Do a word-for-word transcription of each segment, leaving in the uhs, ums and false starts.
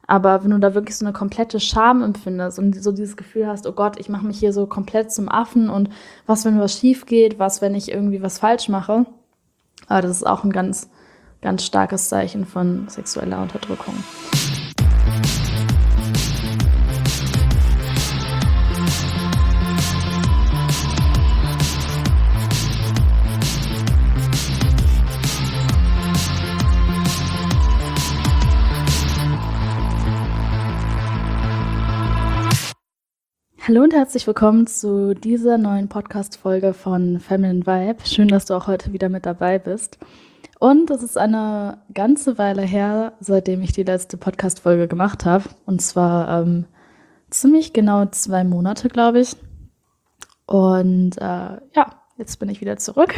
Aber wenn du da wirklich so eine komplette Scham empfindest und so dieses Gefühl hast, oh Gott, ich mache mich hier so komplett zum Affen und was, wenn was schief geht, was, wenn ich irgendwie was falsch mache, äh, das ist auch ein ganz, ganz starkes Zeichen von sexueller Unterdrückung. Hallo und herzlich willkommen zu dieser neuen Podcast-Folge von Feminine Vibe. Schön, dass du auch heute wieder mit dabei bist. Und es ist eine ganze Weile her, seitdem ich die letzte Podcast-Folge gemacht habe. Und zwar ähm, ziemlich genau zwei Monate, glaube ich. Und äh, ja, jetzt bin ich wieder zurück.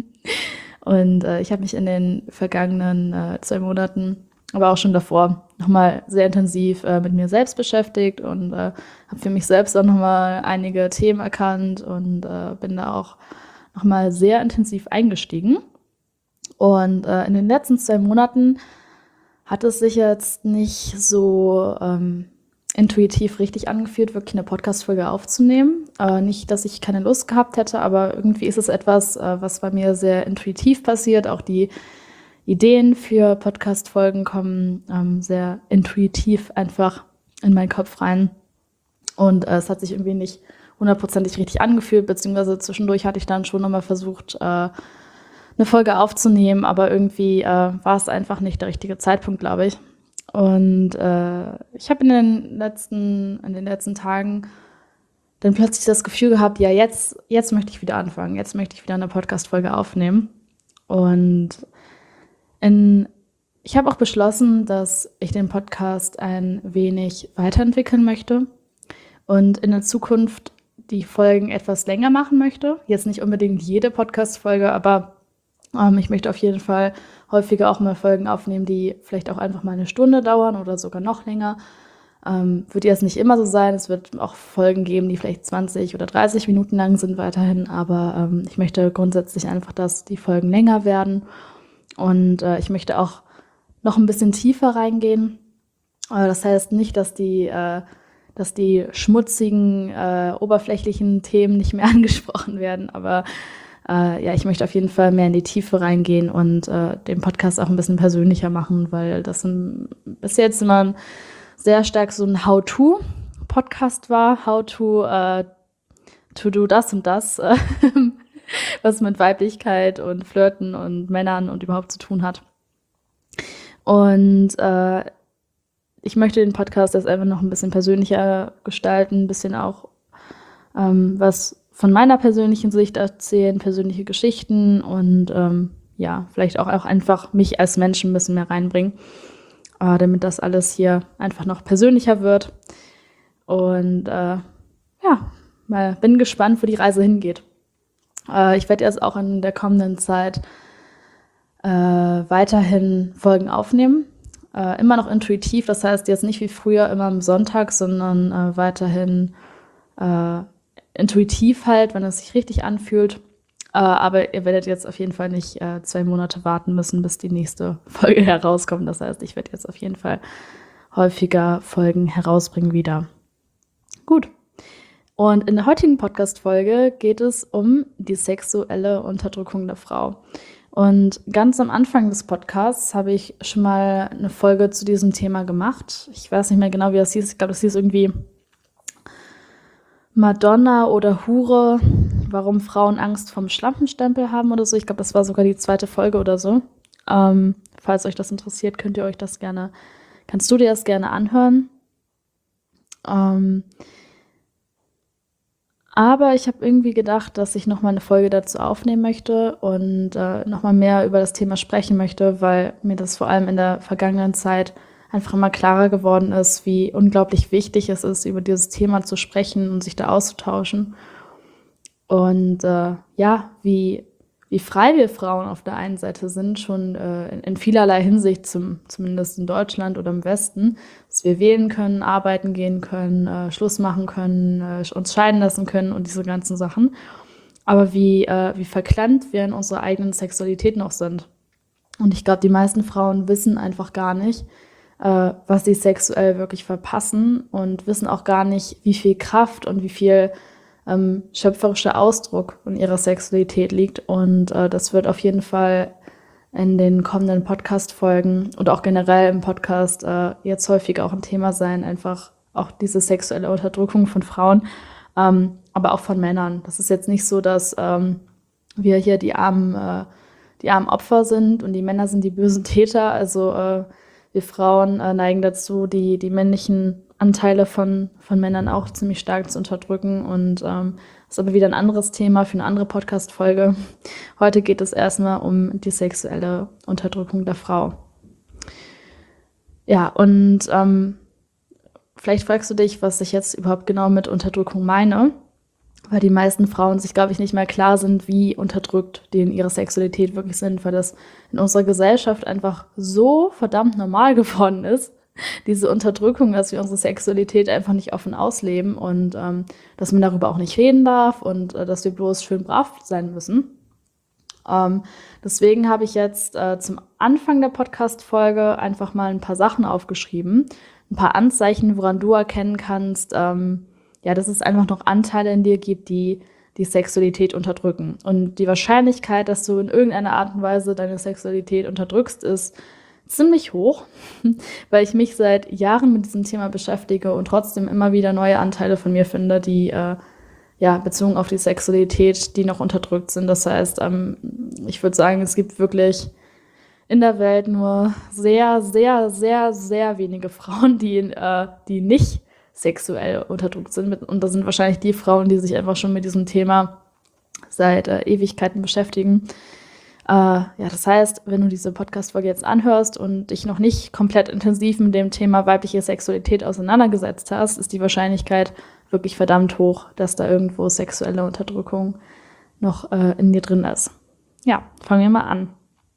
Und äh, ich habe mich in den vergangenen äh, zwei Monaten, aber auch schon davor, nochmal sehr intensiv äh, mit mir selbst beschäftigt und äh, habe für mich selbst auch nochmal einige Themen erkannt und äh, bin da auch nochmal sehr intensiv eingestiegen. Und äh, in den letzten zwei Monaten hat es sich jetzt nicht so ähm, intuitiv richtig angefühlt, wirklich eine Podcast-Folge aufzunehmen. Äh, nicht, dass ich keine Lust gehabt hätte, aber irgendwie ist es etwas, äh, was bei mir sehr intuitiv passiert. Auch die Ideen für Podcast-Folgen kommen ähm, sehr intuitiv einfach in meinen Kopf rein. Und äh, es hat sich irgendwie nicht hundertprozentig richtig angefühlt, beziehungsweise zwischendurch hatte ich dann schon nochmal versucht, äh, eine Folge aufzunehmen, aber irgendwie äh, war es einfach nicht der richtige Zeitpunkt, glaube ich. Und äh, ich habe in den letzten, in den letzten Tagen dann plötzlich das Gefühl gehabt, ja, jetzt, jetzt möchte ich wieder anfangen, jetzt möchte ich wieder eine Podcast-Folge aufnehmen. Und in, ich habe auch beschlossen, dass ich den Podcast ein wenig weiterentwickeln möchte und in der Zukunft die Folgen etwas länger machen möchte. Jetzt nicht unbedingt jede Podcast-Folge, aber ähm, ich möchte auf jeden Fall häufiger auch mal Folgen aufnehmen, die vielleicht auch einfach mal eine Stunde dauern oder sogar noch länger. Ähm, wird jetzt nicht immer so sein. Es wird auch Folgen geben, die vielleicht zwanzig oder dreißig Minuten lang sind weiterhin, aber ähm, ich möchte grundsätzlich einfach, dass die Folgen länger werden. Und äh, ich möchte auch noch ein bisschen tiefer reingehen. Äh, das heißt nicht, dass die, äh, dass die schmutzigen, äh, oberflächlichen Themen nicht mehr angesprochen werden. Aber äh, ja, ich möchte auf jeden Fall mehr in die Tiefe reingehen und äh, den Podcast auch ein bisschen persönlicher machen, weil das ein, bis jetzt immer ein, sehr stark so ein How-to-Podcast war. How to, äh, to do das und das. Was mit Weiblichkeit und Flirten und Männern und überhaupt zu tun hat. Und äh, ich möchte den Podcast jetzt einfach noch ein bisschen persönlicher gestalten, ein bisschen auch ähm, was von meiner persönlichen Sicht erzählen, persönliche Geschichten und ähm, ja, vielleicht auch, auch einfach mich als Menschen ein bisschen mehr reinbringen, äh, damit das alles hier einfach noch persönlicher wird. Und äh, ja, mal bin gespannt, wo die Reise hingeht. Ich werde jetzt auch in der kommenden Zeit äh, weiterhin Folgen aufnehmen. Äh, immer noch intuitiv, das heißt jetzt nicht wie früher immer am Sonntag, sondern äh, weiterhin äh, intuitiv halt, wenn es sich richtig anfühlt. Äh, aber ihr werdet jetzt auf jeden Fall nicht äh, zwei Monate warten müssen, bis die nächste Folge herauskommt. Das heißt, ich werde jetzt auf jeden Fall häufiger Folgen herausbringen wieder. Gut. Und in der heutigen Podcast-Folge geht es um die sexuelle Unterdrückung der Frau. Und ganz am Anfang des Podcasts habe ich schon mal eine Folge zu diesem Thema gemacht. Ich weiß nicht mehr genau, wie das hieß. Ich glaube, das hieß irgendwie Madonna oder Hure, warum Frauen Angst vom Schlampenstempel haben oder so. Ich glaube, das war sogar die zweite Folge oder so. Ähm, falls euch das interessiert, könnt ihr euch das gerne, kannst du dir das gerne anhören. Ähm, Aber ich habe irgendwie gedacht, dass ich nochmal eine Folge dazu aufnehmen möchte und äh, nochmal mehr über das Thema sprechen möchte, weil mir das vor allem in der vergangenen Zeit einfach immer klarer geworden ist, wie unglaublich wichtig es ist, über dieses Thema zu sprechen und sich da auszutauschen. Und äh, ja, wie, wie frei wir Frauen auf der einen Seite sind, schon äh, in, in vielerlei Hinsicht, zum, zumindest in Deutschland oder im Westen, dass wir wählen können, arbeiten gehen können, äh, Schluss machen können, äh, uns scheiden lassen können und diese ganzen Sachen. Aber wie, äh, wie verklemmt wir in unserer eigenen Sexualität noch sind. Und ich glaube, die meisten Frauen wissen einfach gar nicht, äh, was sie sexuell wirklich verpassen und wissen auch gar nicht, wie viel Kraft und wie viel ähm, schöpferischer Ausdruck in ihrer Sexualität liegt. Und äh, das wird auf jeden Fall in den kommenden Podcast-Folgen und auch generell im Podcast äh, jetzt häufig auch ein Thema sein, einfach auch diese sexuelle Unterdrückung von Frauen, ähm, aber auch von Männern. Das ist jetzt nicht so, dass ähm, wir hier die armen, äh, die armen Opfer sind und die Männer sind die bösen Täter. Also äh, wir Frauen äh, neigen dazu, die, die männlichen Anteile von, von Männern auch ziemlich stark zu unterdrücken. Und ähm, das ist aber wieder ein anderes Thema für eine andere Podcast-Folge. Heute geht es erstmal um die sexuelle Unterdrückung der Frau. Ja, und ähm, vielleicht fragst du dich, was ich jetzt überhaupt genau mit Unterdrückung meine, weil die meisten Frauen sich, glaube ich, nicht mehr klar sind, wie unterdrückt die in ihrer Sexualität wirklich sind, weil das in unserer Gesellschaft einfach so verdammt normal geworden ist, diese Unterdrückung, dass wir unsere Sexualität einfach nicht offen ausleben und ähm, dass man darüber auch nicht reden darf und äh, dass wir bloß schön brav sein müssen. Ähm, deswegen habe ich jetzt äh, zum Anfang der Podcast-Folge einfach mal ein paar Sachen aufgeschrieben, ein paar Anzeichen, woran du erkennen kannst, ähm, ja, dass es einfach noch Anteile in dir gibt, die die Sexualität unterdrücken. Und die Wahrscheinlichkeit, dass du in irgendeiner Art und Weise deine Sexualität unterdrückst, ist ziemlich hoch, weil ich mich seit Jahren mit diesem Thema beschäftige und trotzdem immer wieder neue Anteile von mir finde, die äh, ja bezogen auf die Sexualität, die noch unterdrückt sind. Das heißt, ähm, ich würde sagen, es gibt wirklich in der Welt nur sehr, sehr, sehr, sehr wenige Frauen, die, äh, die nicht sexuell unterdrückt sind. Und das sind wahrscheinlich die Frauen, die sich einfach schon mit diesem Thema seit äh, Ewigkeiten beschäftigen. Äh, ja, das heißt, wenn du diese Podcast-Folge jetzt anhörst und dich noch nicht komplett intensiv mit dem Thema weibliche Sexualität auseinandergesetzt hast, ist die Wahrscheinlichkeit wirklich verdammt hoch, dass da irgendwo sexuelle Unterdrückung noch äh, in dir drin ist. Ja, fangen wir mal an.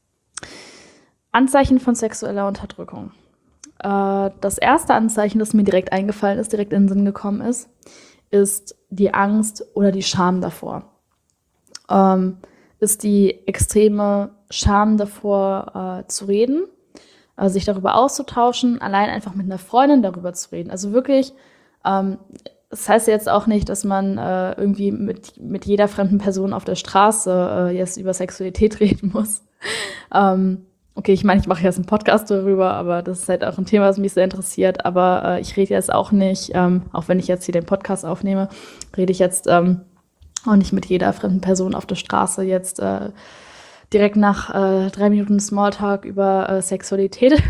Anzeichen von sexueller Unterdrückung. Äh, das erste Anzeichen, das mir direkt eingefallen ist, direkt in den Sinn gekommen ist, ist die Angst oder die Scham davor. Ähm, ist die extreme Scham davor, äh, zu reden, äh, sich darüber auszutauschen, allein einfach mit einer Freundin darüber zu reden. Also wirklich, ähm, das heißt jetzt auch nicht, dass man äh, irgendwie mit, mit jeder fremden Person auf der Straße äh, jetzt über Sexualität reden muss. ähm, okay, ich meine, ich mache jetzt einen Podcast darüber, aber das ist halt auch ein Thema, das mich sehr interessiert. Aber äh, ich rede jetzt auch nicht, ähm, auch wenn ich jetzt hier den Podcast aufnehme, rede ich jetzt ähm, auch nicht mit jeder fremden Person auf der Straße jetzt äh, direkt nach äh, drei Minuten Smalltalk über äh, Sexualität.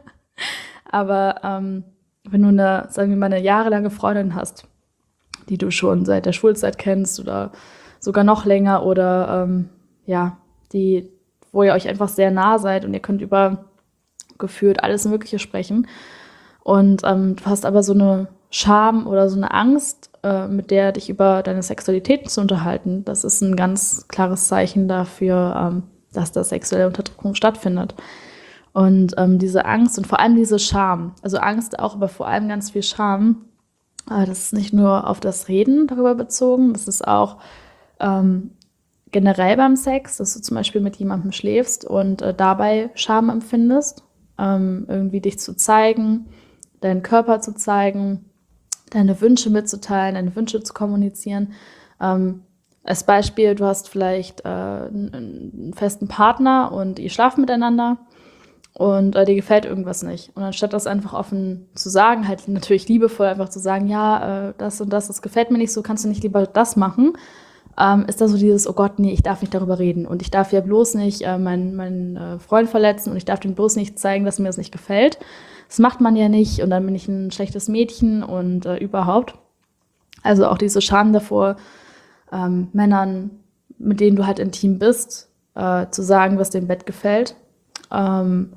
Aber ähm, wenn du eine, sagen wir mal, eine jahrelange Freundin hast, die du schon seit der Schulzeit kennst oder sogar noch länger oder ähm, ja, die, wo ihr euch einfach sehr nah seid und ihr könnt über gefühlt alles Mögliche sprechen und ähm, du hast aber so eine Scham oder so eine Angst, äh, mit der dich über deine Sexualität zu unterhalten, das ist ein ganz klares Zeichen dafür, ähm, dass da sexuelle Unterdrückung stattfindet. Und ähm, diese Angst und vor allem diese Scham, also Angst auch, aber vor allem ganz viel Scham, äh, das ist nicht nur auf das Reden darüber bezogen, das ist auch ähm, generell beim Sex, dass du zum Beispiel mit jemandem schläfst und äh, dabei Scham empfindest, ähm, irgendwie dich zu zeigen, deinen Körper zu zeigen, deine Wünsche mitzuteilen, deine Wünsche zu kommunizieren. Ähm, als Beispiel, du hast vielleicht äh, einen, einen festen Partner und ihr schlaft miteinander und äh, dir gefällt irgendwas nicht. Und anstatt das einfach offen zu sagen, halt natürlich liebevoll einfach zu sagen, ja, äh, das und das, das gefällt mir nicht so, kannst du nicht lieber das machen, ähm, ist da so dieses, oh Gott, nee, ich darf nicht darüber reden und ich darf ja bloß nicht äh, meinen, meinen äh, Freund verletzen und ich darf dem bloß nicht zeigen, dass mir das nicht gefällt. Das macht man ja nicht und dann bin ich ein schlechtes Mädchen und äh, überhaupt. Also auch diese Scham davor, ähm, Männern, mit denen du halt intim bist, äh, zu sagen, was dir im Bett gefällt. Ähm,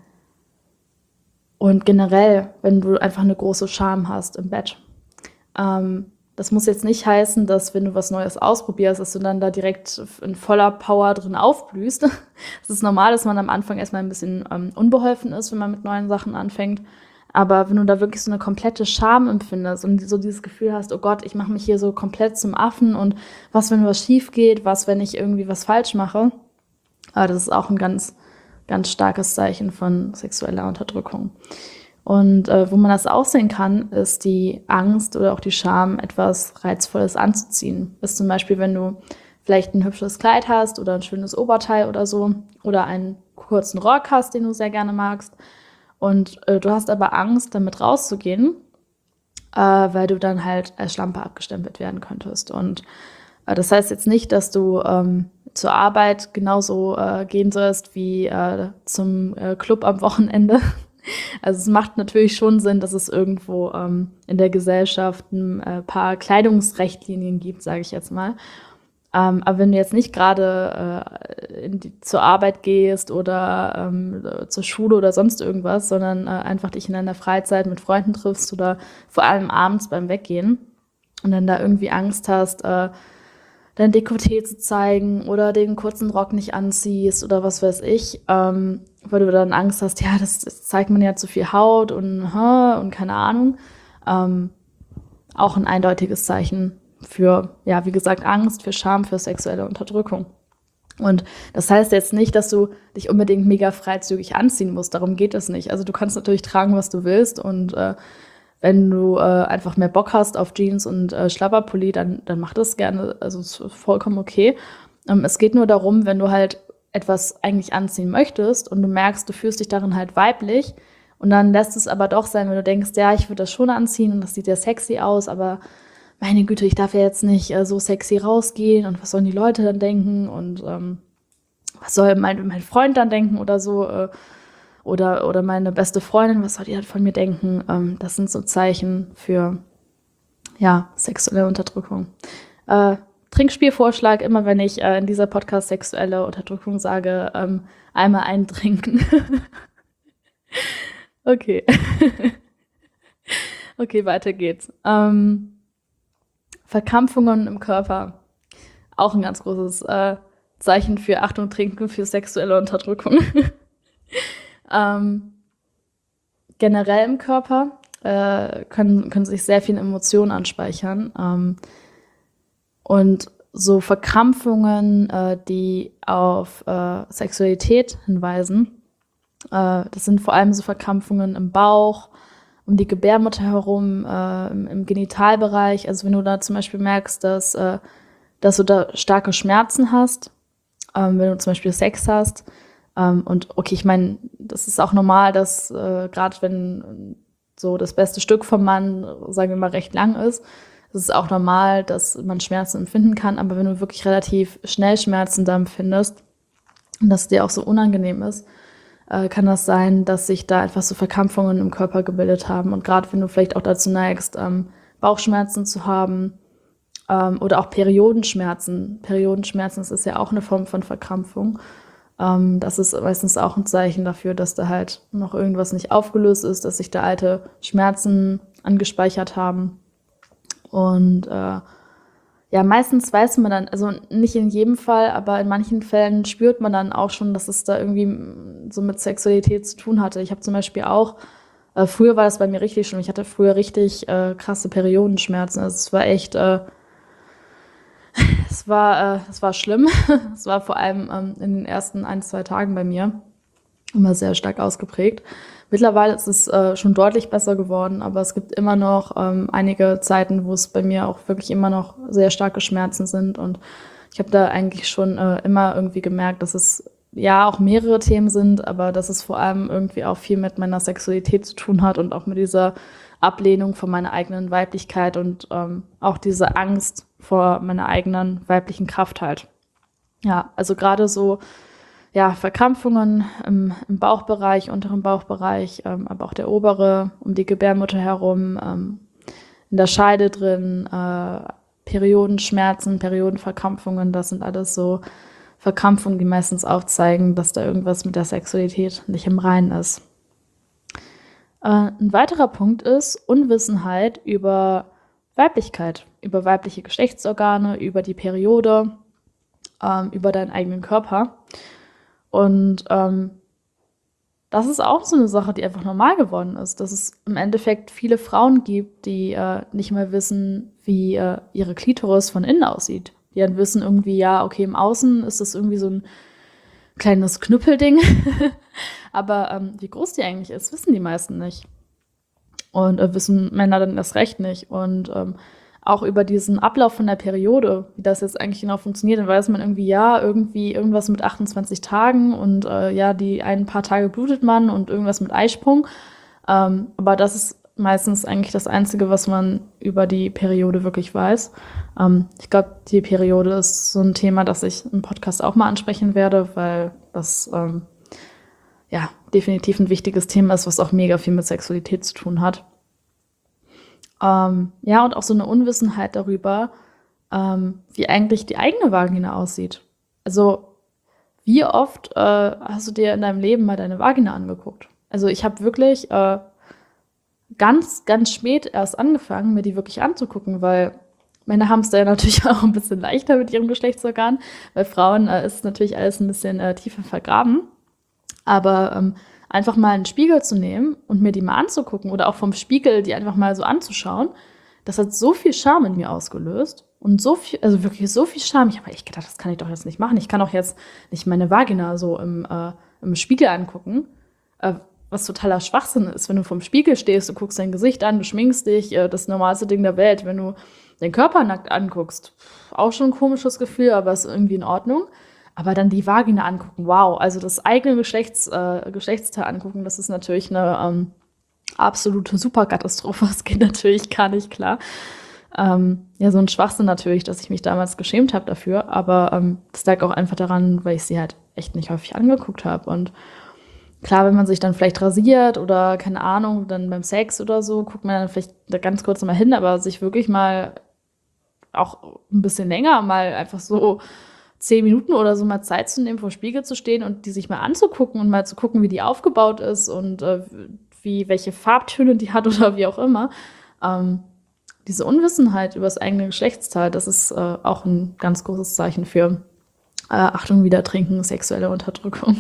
und generell, wenn du einfach eine große Scham hast im Bett. Ähm, das muss jetzt nicht heißen, dass wenn du was Neues ausprobierst, dass du dann da direkt in voller Power drin aufblühst. Es ist normal, dass man am Anfang erstmal ein bisschen ähm, unbeholfen ist, wenn man mit neuen Sachen anfängt. Aber wenn du da wirklich so eine komplette Scham empfindest und so dieses Gefühl hast, oh Gott, ich mache mich hier so komplett zum Affen und was, wenn was schief geht, was, wenn ich irgendwie was falsch mache, äh, das ist auch ein ganz, ganz starkes Zeichen von sexueller Unterdrückung. Und äh, wo man das auch sehen kann, ist die Angst oder auch die Scham, etwas Reizvolles anzuziehen. Ist zum Beispiel, wenn du vielleicht ein hübsches Kleid hast oder ein schönes Oberteil oder so oder einen kurzen Rock hast, den du sehr gerne magst und äh, du hast aber Angst, damit rauszugehen, äh, weil du dann halt als Schlampe abgestempelt werden könntest. Und äh, das heißt jetzt nicht, dass du ähm, zur Arbeit genauso äh, gehen sollst wie äh, zum äh, Club am Wochenende. Also es macht natürlich schon Sinn, dass es irgendwo ähm, in der Gesellschaft ein äh, paar Kleidungsrichtlinien gibt, sage ich jetzt mal. Ähm, aber wenn du jetzt nicht gerade äh, in die, zur Arbeit gehst oder ähm, zur Schule oder sonst irgendwas, sondern äh, einfach dich in deiner Freizeit mit Freunden triffst oder vor allem abends beim Weggehen und dann da irgendwie Angst hast, äh, dein Dekolleté zu zeigen oder den kurzen Rock nicht anziehst oder was weiß ich, ähm, weil du dann Angst hast, ja, das, das zeigt man ja zu viel Haut und, huh, und keine Ahnung. Ähm, auch ein eindeutiges Zeichen für, ja, wie gesagt, Angst, für Scham, für sexuelle Unterdrückung. Und das heißt jetzt nicht, dass du dich unbedingt mega freizügig anziehen musst. Darum geht es nicht. Also du kannst natürlich tragen, was du willst. Und äh, wenn du äh, einfach mehr Bock hast auf Jeans und äh, Schlabberpulli, dann, dann mach das gerne. Also es ist vollkommen okay. Ähm, es geht nur darum, wenn du halt etwas eigentlich anziehen möchtest und du merkst, du fühlst dich darin halt weiblich und dann lässt es aber doch sein, wenn du denkst, ja, ich würde das schon anziehen und das sieht ja sexy aus, aber meine Güte, ich darf ja jetzt nicht äh, so sexy rausgehen und was sollen die Leute dann denken und ähm, was soll mein, mein Freund dann denken oder so äh, oder, oder meine beste Freundin, was soll die dann von mir denken? Ähm, das sind so Zeichen für, ja, sexuelle Unterdrückung. Äh, Trinkspielvorschlag, immer wenn ich äh, in dieser Podcast sexuelle Unterdrückung sage, ähm, einmal eintrinken. Okay. Okay, weiter geht's. Ähm, Verkrampfungen im Körper. Auch ein ganz großes äh, Zeichen für Achtung, Trinken, für sexuelle Unterdrückung. ähm, generell im Körper äh, können, können sich sehr viele Emotionen anspeichern. Ähm, und so Verkrampfungen, äh, die auf äh, Sexualität hinweisen, äh, das sind vor allem so Verkrampfungen im Bauch, um die Gebärmutter herum, äh, im, im Genitalbereich. Also wenn du da zum Beispiel merkst, dass, äh, dass du da starke Schmerzen hast, ähm, wenn du zum Beispiel Sex hast. Ähm, und okay, ich meine, das ist auch normal, dass äh, gerade wenn so das beste Stück vom Mann, sagen wir mal, recht lang ist, es ist auch normal, dass man Schmerzen empfinden kann. Aber wenn du wirklich relativ schnell Schmerzen da empfindest und dass es dir auch so unangenehm ist, äh, kann das sein, dass sich da einfach so Verkrampfungen im Körper gebildet haben. Und gerade wenn du vielleicht auch dazu neigst, ähm, Bauchschmerzen zu haben ähm, oder auch Periodenschmerzen. Periodenschmerzen, das ist ja auch eine Form von Verkrampfung. Ähm, das ist meistens auch ein Zeichen dafür, dass da halt noch irgendwas nicht aufgelöst ist, dass sich da alte Schmerzen angespeichert haben. Und äh, ja, meistens weiß man dann, also nicht in jedem Fall, aber in manchen Fällen spürt man dann auch schon, dass es da irgendwie so mit Sexualität zu tun hatte. Ich habe zum Beispiel auch, äh, früher war das bei mir richtig schlimm, ich hatte früher richtig äh, krasse Periodenschmerzen. Also es war echt, äh, es war, äh, es war schlimm. Es war vor allem ähm, in den ersten ein, zwei Tagen bei mir immer sehr stark ausgeprägt. Mittlerweile ist es äh, schon deutlich besser geworden, aber es gibt immer noch ähm, einige Zeiten, wo es bei mir auch wirklich immer noch sehr starke Schmerzen sind. Und ich habe da eigentlich schon äh, immer irgendwie gemerkt, dass es ja auch mehrere Themen sind, aber dass es vor allem irgendwie auch viel mit meiner Sexualität zu tun hat und auch mit dieser Ablehnung von meiner eigenen Weiblichkeit und ähm, auch diese Angst vor meiner eigenen weiblichen Kraft halt. Ja, also gerade so ja, Verkrampfungen im, im Bauchbereich, unteren Bauchbereich, ähm, aber auch der obere, um die Gebärmutter herum, ähm, in der Scheide drin, äh, Periodenschmerzen, Periodenverkrampfungen, das sind alles so Verkrampfungen, die meistens aufzeigen, dass da irgendwas mit der Sexualität nicht im Reinen ist. Äh, ein weiterer Punkt ist Unwissenheit über Weiblichkeit, über weibliche Geschlechtsorgane, über die Periode, ähm, über deinen eigenen Körper. Und ähm, das ist auch so eine Sache, die einfach normal geworden ist, dass es im Endeffekt viele Frauen gibt, die äh, nicht mal wissen, wie äh, ihre Klitoris von innen aussieht. Die dann wissen irgendwie, ja, okay, im Außen ist das irgendwie so ein kleines Knüppelding, aber ähm, wie groß die eigentlich ist, wissen die meisten nicht. Und äh, wissen Männer dann erst recht nicht. Und ähm, auch über diesen Ablauf von der Periode, wie das jetzt eigentlich genau funktioniert, dann weiß man irgendwie, ja, irgendwie irgendwas mit achtundzwanzig Tagen und äh, ja, die ein paar Tage blutet man und irgendwas mit Eisprung. Ähm, aber das ist meistens eigentlich das Einzige, was man über die Periode wirklich weiß. Ähm, ich glaube, die Periode ist so ein Thema, das ich im Podcast auch mal ansprechen werde, weil das ähm, ja definitiv ein wichtiges Thema ist, was auch mega viel mit Sexualität zu tun hat. Ähm, ja, und auch so eine Unwissenheit darüber, ähm, wie eigentlich die eigene Vagina aussieht. Also, wie oft äh, hast du dir in deinem Leben mal deine Vagina angeguckt? Also, ich habe wirklich äh, ganz, ganz spät erst angefangen, mir die wirklich anzugucken, weil Männer haben es da ja natürlich auch ein bisschen leichter mit ihrem Geschlechtsorgan. Bei Frauen äh, ist natürlich alles ein bisschen äh, tiefer vergraben. Aber ähm, einfach mal einen Spiegel zu nehmen und mir die mal anzugucken oder auch vom Spiegel die einfach mal so anzuschauen, das hat so viel Scham in mir ausgelöst. Und so viel, also wirklich so viel Scham. Ich habe echt gedacht, das kann ich doch jetzt nicht machen. Ich kann doch jetzt nicht meine Vagina so im, äh, im Spiegel angucken. Äh, was totaler Schwachsinn ist, wenn du vorm Spiegel stehst, du guckst dein Gesicht an, du schminkst dich, äh, das normalste Ding der Welt. Wenn du deinen Körper nackt anguckst, auch schon ein komisches Gefühl, aber ist irgendwie in Ordnung. Aber dann die Vagina angucken, wow, also das eigene Geschlechts, äh, Geschlechtsteil angucken, das ist natürlich eine ähm, absolute Superkatastrophe. Das geht natürlich gar nicht klar. Ähm, ja, so ein Schwachsinn natürlich, dass ich mich damals geschämt habe dafür. Aber ähm, das lag auch einfach daran, weil ich sie halt echt nicht häufig angeguckt habe. Und klar, wenn man sich dann vielleicht rasiert oder keine Ahnung, dann beim Sex oder so, guckt man dann vielleicht da ganz kurz mal hin, aber sich wirklich mal auch ein bisschen länger mal einfach so zehn Minuten oder so mal Zeit zu nehmen, vor dem Spiegel zu stehen und die sich mal anzugucken und mal zu gucken, wie die aufgebaut ist und äh, wie, welche Farbtöne die hat oder wie auch immer. Ähm, diese Unwissenheit über das eigene Geschlechtsteil, das ist äh, auch ein ganz großes Zeichen für äh, Achtung, wieder trinken, sexuelle Unterdrückung.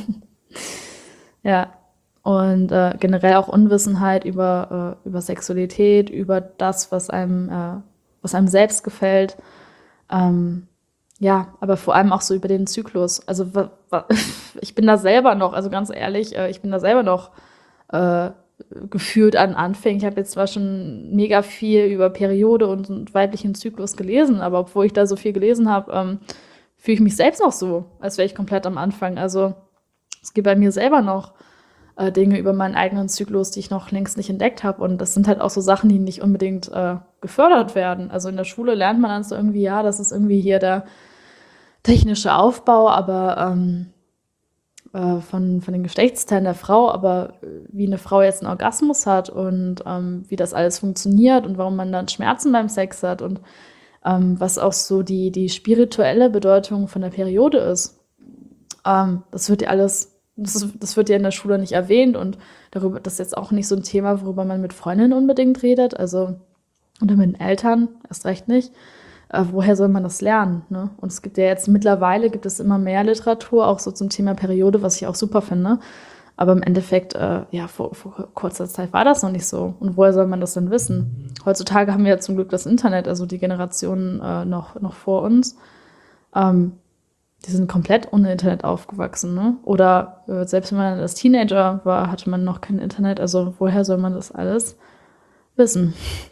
Ja, und äh, generell auch Unwissenheit über, äh, über Sexualität, über das, was einem, äh, was einem selbst gefällt. Ähm, ja, aber vor allem auch so über den Zyklus. Also wa- wa- ich bin da selber noch, also ganz ehrlich, äh, ich bin da selber noch äh, gefühlt an Anfängen. Ich habe jetzt zwar schon mega viel über Periode und, und weiblichen Zyklus gelesen, aber obwohl ich da so viel gelesen habe, ähm, fühle ich mich selbst noch so, als wäre ich komplett am Anfang. Also es gibt bei mir selber noch äh, Dinge über meinen eigenen Zyklus, die ich noch längst nicht entdeckt habe. Und das sind halt auch so Sachen, die nicht unbedingt äh, gefördert werden. Also in der Schule lernt man dann so irgendwie, ja, das ist irgendwie hier der technische Aufbau, aber ähm, äh, von, von den Geschlechtsteilen der Frau, aber äh, wie eine Frau jetzt einen Orgasmus hat und ähm, wie das alles funktioniert und warum man dann Schmerzen beim Sex hat und ähm, was auch so die, die spirituelle Bedeutung von der Periode ist. Ähm, das wird ja alles, das, ist, das wird ja in der Schule nicht erwähnt und darüber, das ist jetzt auch nicht so ein Thema, worüber man mit Freundinnen unbedingt redet, also oder mit den Eltern erst recht nicht. Äh, woher soll man das lernen? Ne? Und es gibt ja jetzt mittlerweile gibt es immer mehr Literatur, auch so zum Thema Periode, was ich auch super finde. Aber im Endeffekt, äh, ja, vor, vor kurzer Zeit war das noch nicht so. Und woher soll man das denn wissen? Heutzutage haben wir ja zum Glück das Internet, also die Generationen äh, noch, noch vor uns. Ähm, die sind komplett ohne Internet aufgewachsen. Ne? Oder äh, selbst wenn man als Teenager war, hatte man noch kein Internet. Also woher soll man das alles wissen?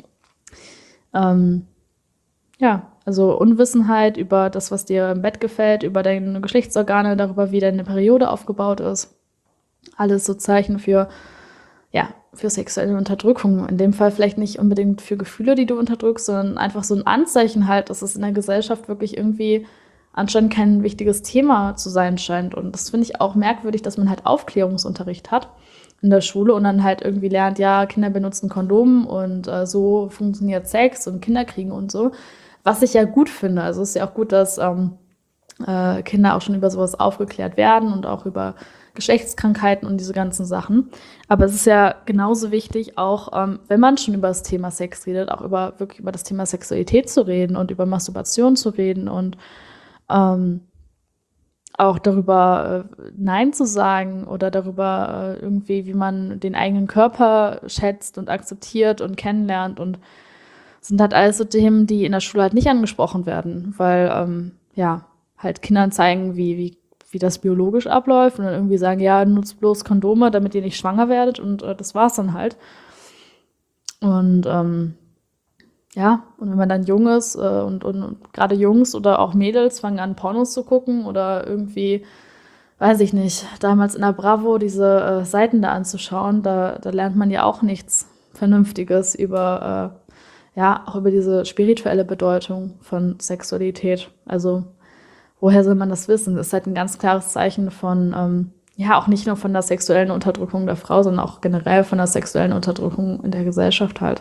Ähm, ja, also Unwissenheit über das, was dir im Bett gefällt, über deine Geschlechtsorgane, darüber, wie deine Periode aufgebaut ist. Alles so Zeichen für, ja, für sexuelle Unterdrückung. In dem Fall vielleicht nicht unbedingt für Gefühle, die du unterdrückst, sondern einfach so ein Anzeichen halt, dass es in der Gesellschaft wirklich irgendwie anscheinend kein wichtiges Thema zu sein scheint. Und das finde ich auch merkwürdig, dass man halt Aufklärungsunterricht hat in der Schule und dann halt irgendwie lernt, ja, Kinder benutzen Kondom und äh, so funktioniert Sex und Kinderkriegen und so. Was ich ja gut finde. Also es ist ja auch gut, dass ähm, äh, Kinder auch schon über sowas aufgeklärt werden und auch über Geschlechtskrankheiten und diese ganzen Sachen. Aber es ist ja genauso wichtig, auch ähm, wenn man schon über das Thema Sex redet, auch über wirklich über das Thema Sexualität zu reden und über Masturbation zu reden und ähm, auch darüber äh, Nein zu sagen oder darüber äh, irgendwie, wie man den eigenen Körper schätzt und akzeptiert und kennenlernt und sind halt alles so Themen, die in der Schule halt nicht angesprochen werden, weil ähm, ja halt Kindern zeigen, wie, wie, wie das biologisch abläuft und dann irgendwie sagen, ja, nutzt bloß Kondome, damit ihr nicht schwanger werdet und äh, das war's dann halt. Und ähm, ja, und wenn man dann jung ist äh, und, und, und gerade Jungs oder auch Mädels fangen an, Pornos zu gucken oder irgendwie, weiß ich nicht, damals in der Bravo diese äh, Seiten da anzuschauen, da, da lernt man ja auch nichts Vernünftiges über, äh, ja, auch über diese spirituelle Bedeutung von Sexualität. Also woher soll man das wissen? Das ist halt ein ganz klares Zeichen von, ähm, ja, auch nicht nur von der sexuellen Unterdrückung der Frau, sondern auch generell von der sexuellen Unterdrückung in der Gesellschaft halt.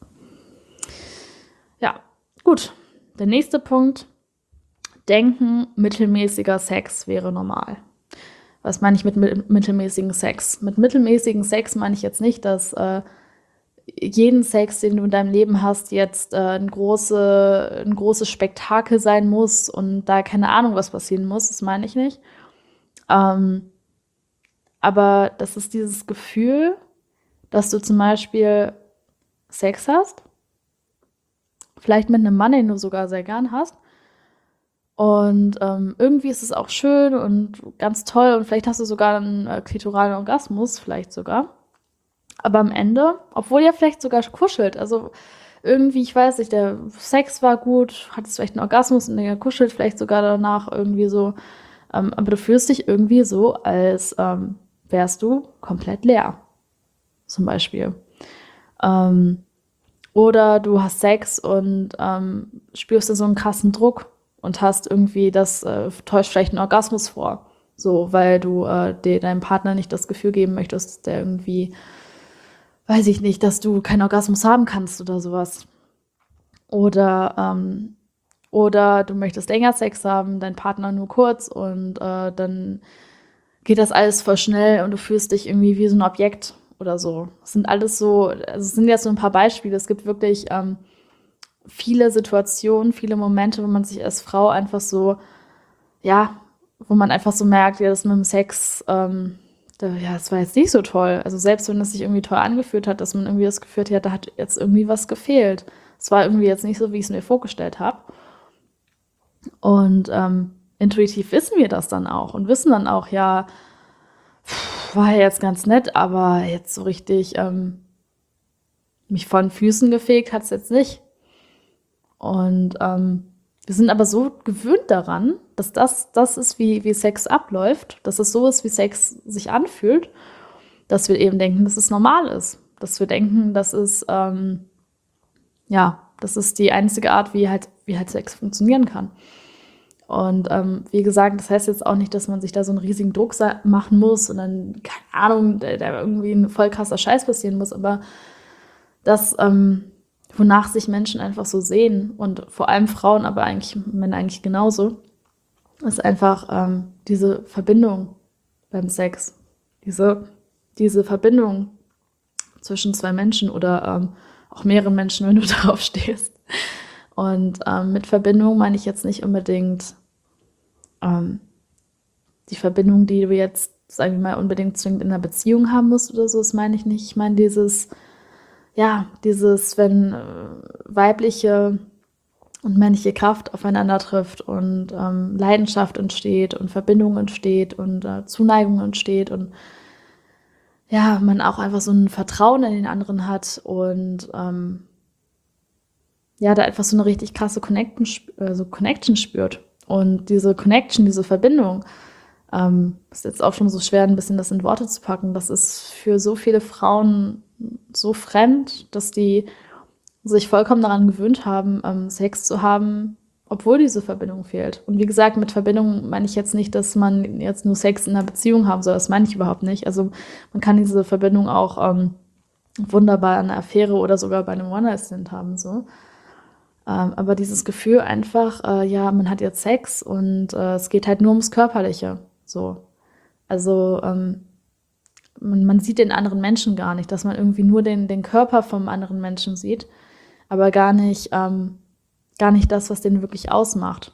Ja, gut. Der nächste Punkt. Denken, mittelmäßiger Sex wäre normal. Was meine ich mit mittelmäßigen Sex? Mit mittelmäßigen Sex meine ich jetzt nicht, dass äh, jeden Sex, den du in deinem Leben hast, jetzt äh, ein, große, ein großes Spektakel sein muss und da keine Ahnung, was passieren muss. Das meine ich nicht. Ähm, aber das ist dieses Gefühl, dass du zum Beispiel Sex hast, vielleicht mit einem Mann, den du sogar sehr gern hast. Und ähm, irgendwie ist es auch schön und ganz toll und vielleicht hast du sogar einen äh, klitoralen Orgasmus, vielleicht sogar. Aber am Ende, obwohl ihr vielleicht sogar kuschelt, also irgendwie, ich weiß nicht, der Sex war gut, hattest vielleicht einen Orgasmus und ihr kuschelt vielleicht sogar danach irgendwie so, ähm, aber du fühlst dich irgendwie so, als ähm, wärst du komplett leer, zum Beispiel. Ähm, oder du hast Sex und ähm, spürst du so einen krassen Druck und hast irgendwie, das äh, täuscht vielleicht einen Orgasmus vor. So, weil du äh, dir deinem Partner nicht das Gefühl geben möchtest, dass der irgendwie, weiß ich nicht, dass du keinen Orgasmus haben kannst oder sowas. Oder, ähm, oder du möchtest länger Sex haben, dein Partner nur kurz und äh, dann geht das alles voll schnell und du fühlst dich irgendwie wie so ein Objekt oder so. Das sind alles so, also es sind jetzt so ein paar Beispiele. Es gibt wirklich ähm, viele Situationen, viele Momente, wo man sich als Frau einfach so, ja, wo man einfach so merkt, ja, das mit dem Sex, ähm, da, ja, das war jetzt nicht so toll. Also selbst wenn es sich irgendwie toll angefühlt hat, dass man irgendwie das Gefühl hat, da hat jetzt irgendwie was gefehlt. Es war irgendwie jetzt nicht so, wie ich es mir vorgestellt habe. Und ähm, intuitiv wissen wir das dann auch und wissen dann auch, ja, pff, war ja jetzt ganz nett, aber jetzt so richtig ähm, mich von Füßen gefegt hat es jetzt nicht. Und ähm, wir sind aber so gewöhnt daran, dass das das ist, wie, wie Sex abläuft, dass es so ist, wie Sex sich anfühlt, dass wir eben denken, dass es normal ist. Dass wir denken, dass es, ähm, ja, das ist die einzige Art, wie halt, wie halt Sex funktionieren kann. Und ähm, wie gesagt, das heißt jetzt auch nicht, dass man sich da so einen riesigen Druck machen muss und dann, keine Ahnung, da, da irgendwie ein voll krasser Scheiß passieren muss, aber das, ähm, wonach sich Menschen einfach so sehen und vor allem Frauen, aber eigentlich Männer eigentlich genauso, ist einfach ähm, diese Verbindung beim Sex. Diese, diese Verbindung zwischen zwei Menschen oder ähm, auch mehreren Menschen, wenn du darauf stehst. Und ähm, mit Verbindung meine ich jetzt nicht unbedingt ähm, die Verbindung, die du jetzt, sagen wir mal, unbedingt zwingend in einer Beziehung haben musst oder so, das meine ich nicht. Ich meine dieses, ja, dieses, wenn äh, weibliche und männliche Kraft aufeinander trifft und ähm, Leidenschaft entsteht und Verbindung entsteht und äh, Zuneigung entsteht und ja, man auch einfach so ein Vertrauen in den anderen hat und ähm, ja, da einfach so eine richtig krasse Connection, äh, so Connection spürt. Und diese Connection, diese Verbindung, ähm, ist jetzt auch schon so schwer, ein bisschen das in Worte zu packen. Das ist für so viele Frauen so fremd, dass die sich vollkommen daran gewöhnt haben, ähm, Sex zu haben, obwohl diese Verbindung fehlt. Und wie gesagt, mit Verbindung meine ich jetzt nicht, dass man jetzt nur Sex in einer Beziehung haben soll. Das meine ich überhaupt nicht. Also man kann diese Verbindung auch ähm, wunderbar in einer Affäre oder sogar bei einem One-Night-Stand haben, so. Ähm, aber dieses Gefühl einfach, äh, ja, man hat jetzt Sex und äh, es geht halt nur ums Körperliche. So. Also ähm, man, man sieht den anderen Menschen gar nicht, dass man irgendwie nur den, den Körper vom anderen Menschen sieht, aber gar nicht, ähm, gar nicht das, was den wirklich ausmacht.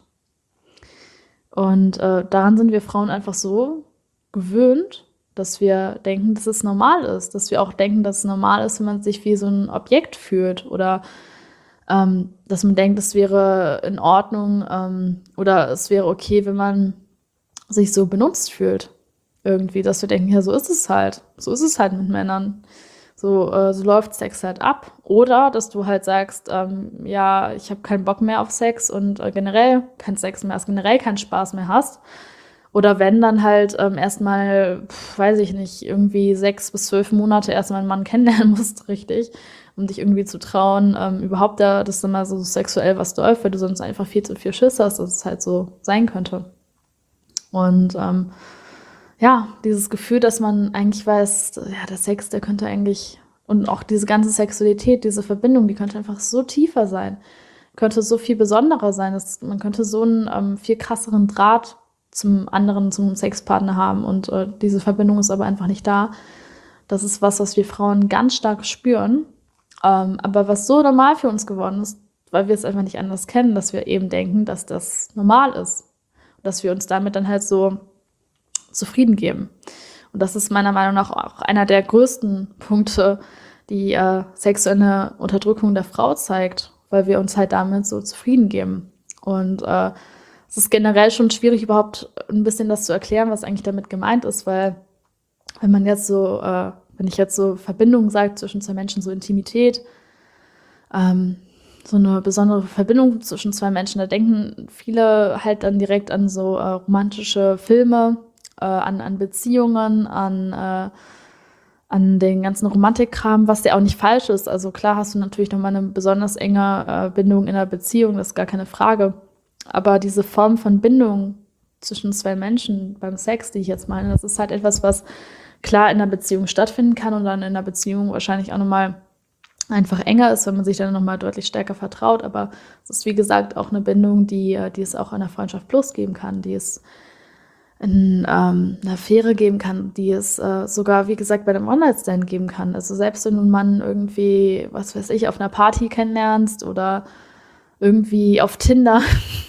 Und äh, daran sind wir Frauen einfach so gewöhnt, dass wir denken, dass es normal ist. Dass wir auch denken, dass es normal ist, wenn man sich wie so ein Objekt fühlt oder ähm, dass man denkt, es wäre in Ordnung ähm, oder es wäre okay, wenn man sich so benutzt fühlt. Irgendwie, dass wir denken, ja, so ist es halt. So ist es halt mit Männern. So, äh, so läuft Sex halt ab. Oder dass du halt sagst, ähm, ja, ich habe keinen Bock mehr auf Sex und äh, generell kein Sex mehr hast, generell keinen Spaß mehr hast. Oder wenn, dann halt ähm, erstmal, pf, weiß ich nicht, irgendwie sechs bis zwölf Monate erstmal einen Mann kennenlernen musst, richtig, um dich irgendwie zu trauen, ähm, überhaupt da, dass da mal so sexuell was läuft, weil du sonst einfach viel zu viel Schiss hast, dass es halt so sein könnte. Und ähm, ja, dieses Gefühl, dass man eigentlich weiß, ja, der Sex, der könnte eigentlich, und auch diese ganze Sexualität, diese Verbindung, die könnte einfach so tiefer sein, könnte so viel besonderer sein, dass man könnte so einen ähm, viel krasseren Draht zum anderen, zum Sexpartner haben und äh, diese Verbindung ist aber einfach nicht da. Das ist was, was wir Frauen ganz stark spüren, ähm, aber was so normal für uns geworden ist, weil wir es einfach nicht anders kennen, dass wir eben denken, dass das normal ist. Und dass wir uns damit dann halt so zufrieden geben. Und das ist meiner Meinung nach auch einer der größten Punkte, die äh, sexuelle Unterdrückung der Frau zeigt, weil wir uns halt damit so zufrieden geben. Und äh, es ist generell schon schwierig, überhaupt ein bisschen das zu erklären, was eigentlich damit gemeint ist, weil wenn man jetzt so, äh, wenn ich jetzt so Verbindung sage zwischen zwei Menschen, so Intimität, ähm, so eine besondere Verbindung zwischen zwei Menschen, da denken viele halt dann direkt an so äh, romantische Filme, äh, an, an Beziehungen, an, äh, an den ganzen Romantikkram, was ja auch nicht falsch ist. Also klar hast du natürlich nochmal eine besonders enge äh, Bindung in einer Beziehung, das ist gar keine Frage. Aber diese Form von Bindung zwischen zwei Menschen beim Sex, die ich jetzt meine, das ist halt etwas, was klar in einer Beziehung stattfinden kann und dann in einer Beziehung wahrscheinlich auch nochmal einfach enger ist, wenn man sich dann nochmal deutlich stärker vertraut. Aber es ist, wie gesagt, auch eine Bindung, die, die es auch in einer Freundschaft Plus geben kann, die es in ähm, einer Affäre geben kann, die es äh, sogar, wie gesagt, bei einem One-Night-Stand geben kann. Also selbst wenn du einen Mann irgendwie, was weiß ich, auf einer Party kennenlernst oder irgendwie auf Tinder,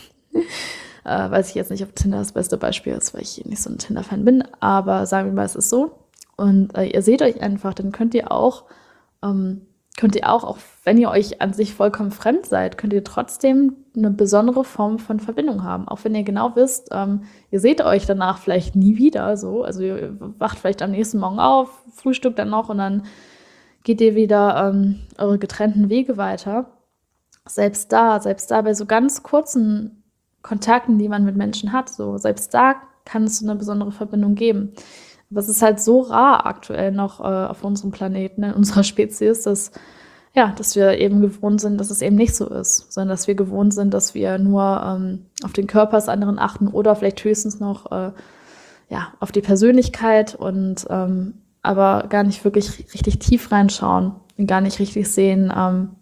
äh, weiß ich jetzt nicht, ob Tinder das beste Beispiel ist, weil ich nicht so ein Tinder-Fan bin, aber sagen wir mal, es ist so. Und äh, ihr seht euch einfach, dann könnt ihr auch ähm, könnt ihr auch, auch wenn ihr euch an sich vollkommen fremd seid, könnt ihr trotzdem eine besondere Form von Verbindung haben. Auch wenn ihr genau wisst, ähm, ihr seht euch danach vielleicht nie wieder so. Also ihr wacht vielleicht am nächsten Morgen auf, frühstückt dann noch und dann geht ihr wieder ähm, eure getrennten Wege weiter. Selbst da, selbst da bei so ganz kurzen Kontakten, die man mit Menschen hat, so selbst da kann es eine besondere Verbindung geben. Aber es ist halt so rar aktuell noch äh, auf unserem Planeten, in unserer Spezies, dass, ja, dass wir eben gewohnt sind, dass es eben nicht so ist, sondern dass wir gewohnt sind, dass wir nur ähm, auf den Körper des anderen achten oder vielleicht höchstens noch äh, ja, auf die Persönlichkeit und ähm, aber gar nicht wirklich richtig tief reinschauen und gar nicht richtig sehen, ähm,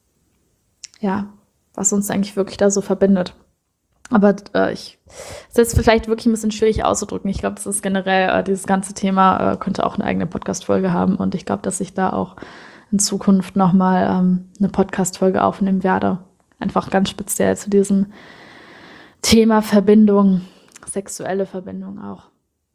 ja, was uns eigentlich wirklich da so verbindet. Aber äh, ich ist jetzt vielleicht wirklich ein bisschen schwierig auszudrücken. Ich glaube, das ist generell, äh, dieses ganze Thema äh, könnte auch eine eigene Podcast-Folge haben. Und ich glaube, dass ich da auch in Zukunft nochmal ähm, eine Podcast-Folge aufnehmen werde. Einfach ganz speziell zu diesem Thema Verbindung, sexuelle Verbindung auch.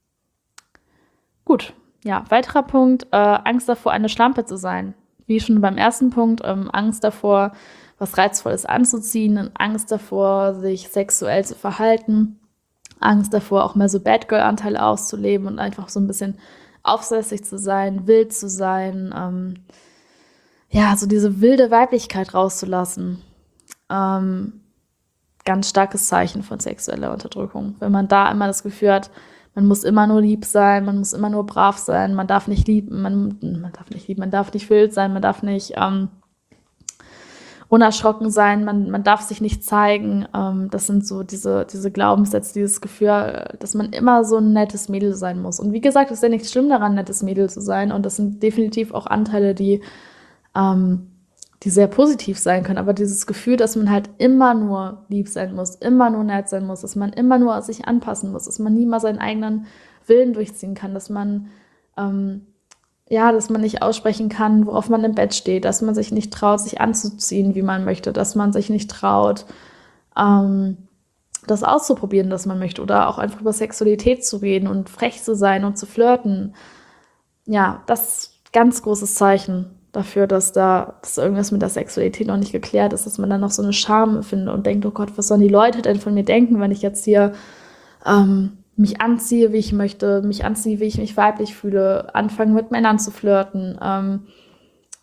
Gut, ja, weiterer Punkt, äh, Angst davor, eine Schlampe zu sein. Wie schon beim ersten Punkt, ähm, Angst davor, was Reizvolles anzuziehen, Angst davor, sich sexuell zu verhalten, Angst davor, auch mal so Bad Girl-Anteile auszuleben und einfach so ein bisschen aufsässig zu sein, wild zu sein, ähm, ja, so diese wilde Weiblichkeit rauszulassen. Ähm, ganz starkes Zeichen von sexueller Unterdrückung. Wenn man da immer das Gefühl hat, man muss immer nur lieb sein, man muss immer nur brav sein, man darf nicht lieben, man, man darf nicht lieben, man darf nicht wild sein, man darf nicht ähm, unerschrocken sein, man, man darf sich nicht zeigen. Ähm, das sind so diese, diese Glaubenssätze, dieses Gefühl, dass man immer so ein nettes Mädel sein muss. Und wie gesagt, es ist ja nichts schlimm daran, ein nettes Mädel zu sein. Und das sind definitiv auch Anteile, die, ähm, die sehr positiv sein können. Aber dieses Gefühl, dass man halt immer nur lieb sein muss, immer nur nett sein muss, dass man immer nur sich anpassen muss, dass man nie mal seinen eigenen Willen durchziehen kann, dass man ähm, ja, dass man nicht aussprechen kann, worauf man im Bett steht, dass man sich nicht traut, sich anzuziehen, wie man möchte, dass man sich nicht traut, ähm, das auszuprobieren, das man möchte, oder auch einfach über Sexualität zu reden und frech zu sein und zu flirten. Ja, das ist ein ganz großes Zeichen dafür, dass da dass irgendwas mit der Sexualität noch nicht geklärt ist, dass man dann noch so eine Scham findet und denkt, oh Gott, was sollen die Leute denn von mir denken, wenn ich jetzt hier ähm, mich anziehe, wie ich möchte, mich anziehe, wie ich mich weiblich fühle, anfangen mit Männern zu flirten, ähm,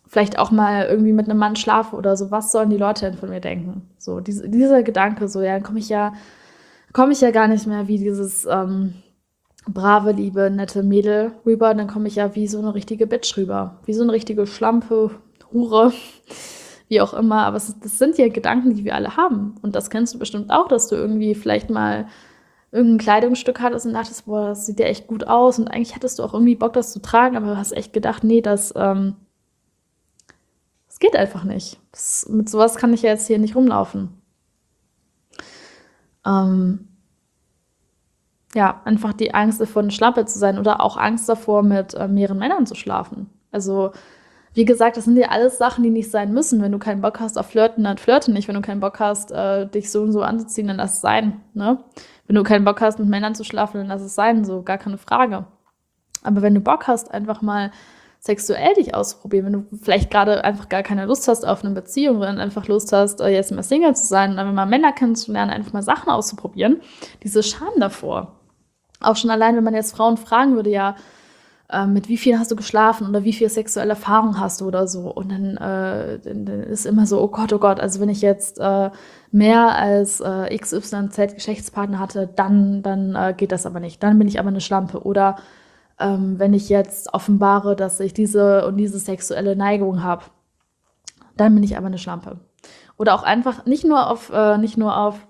vielleicht auch mal irgendwie mit einem Mann schlafe oder so, was sollen die Leute denn von mir denken? So, diese, dieser Gedanke, so, ja, dann komme ich ja, komme ich ja gar nicht mehr wie dieses ähm, brave, liebe, nette Mädel rüber, dann komme ich ja wie so eine richtige Bitch rüber. Wie so eine richtige Schlampe, Hure, wie auch immer. Aber es, das sind ja Gedanken, die wir alle haben. Und das kennst du bestimmt auch, dass du irgendwie vielleicht mal irgendein Kleidungsstück hattest und dachtest, boah, das sieht ja echt gut aus. Und eigentlich hattest du auch irgendwie Bock, das zu tragen, aber du hast echt gedacht, nee, das, ähm, das geht einfach nicht. Das, mit sowas kann ich ja jetzt hier nicht rumlaufen. Ähm, ja, einfach die Angst davor, eine Schlampe zu sein oder auch Angst davor, mit äh, mehreren Männern zu schlafen. Also, wie gesagt, das sind ja alles Sachen, die nicht sein müssen. Wenn du keinen Bock hast auf Flirten, dann flirte nicht. Wenn du keinen Bock hast, äh, dich so und so anzuziehen, dann lass es sein. Ne? Wenn du keinen Bock hast, mit Männern zu schlafen, dann lass es sein. So, gar keine Frage. Aber wenn du Bock hast, einfach mal sexuell dich auszuprobieren, wenn du vielleicht gerade einfach gar keine Lust hast auf eine Beziehung, sondern einfach Lust hast, äh, jetzt mal Single zu sein und einfach mal Männer kennenzulernen, einfach mal Sachen auszuprobieren, diese Scham davor. Auch schon allein, wenn man jetzt Frauen fragen würde, ja, äh, mit wie viel hast du geschlafen oder wie viel sexuelle Erfahrung hast du oder so. Und dann, äh, dann, dann ist immer so, oh Gott, oh Gott, also wenn ich jetzt äh, mehr als äh, X Y Z Geschlechtspartner hatte, dann, dann äh, geht das aber nicht. Dann bin ich aber eine Schlampe. Oder ähm, wenn ich jetzt offenbare, dass ich diese und diese sexuelle Neigung habe, dann bin ich aber eine Schlampe. Oder auch einfach nicht nur auf, äh, nicht nur auf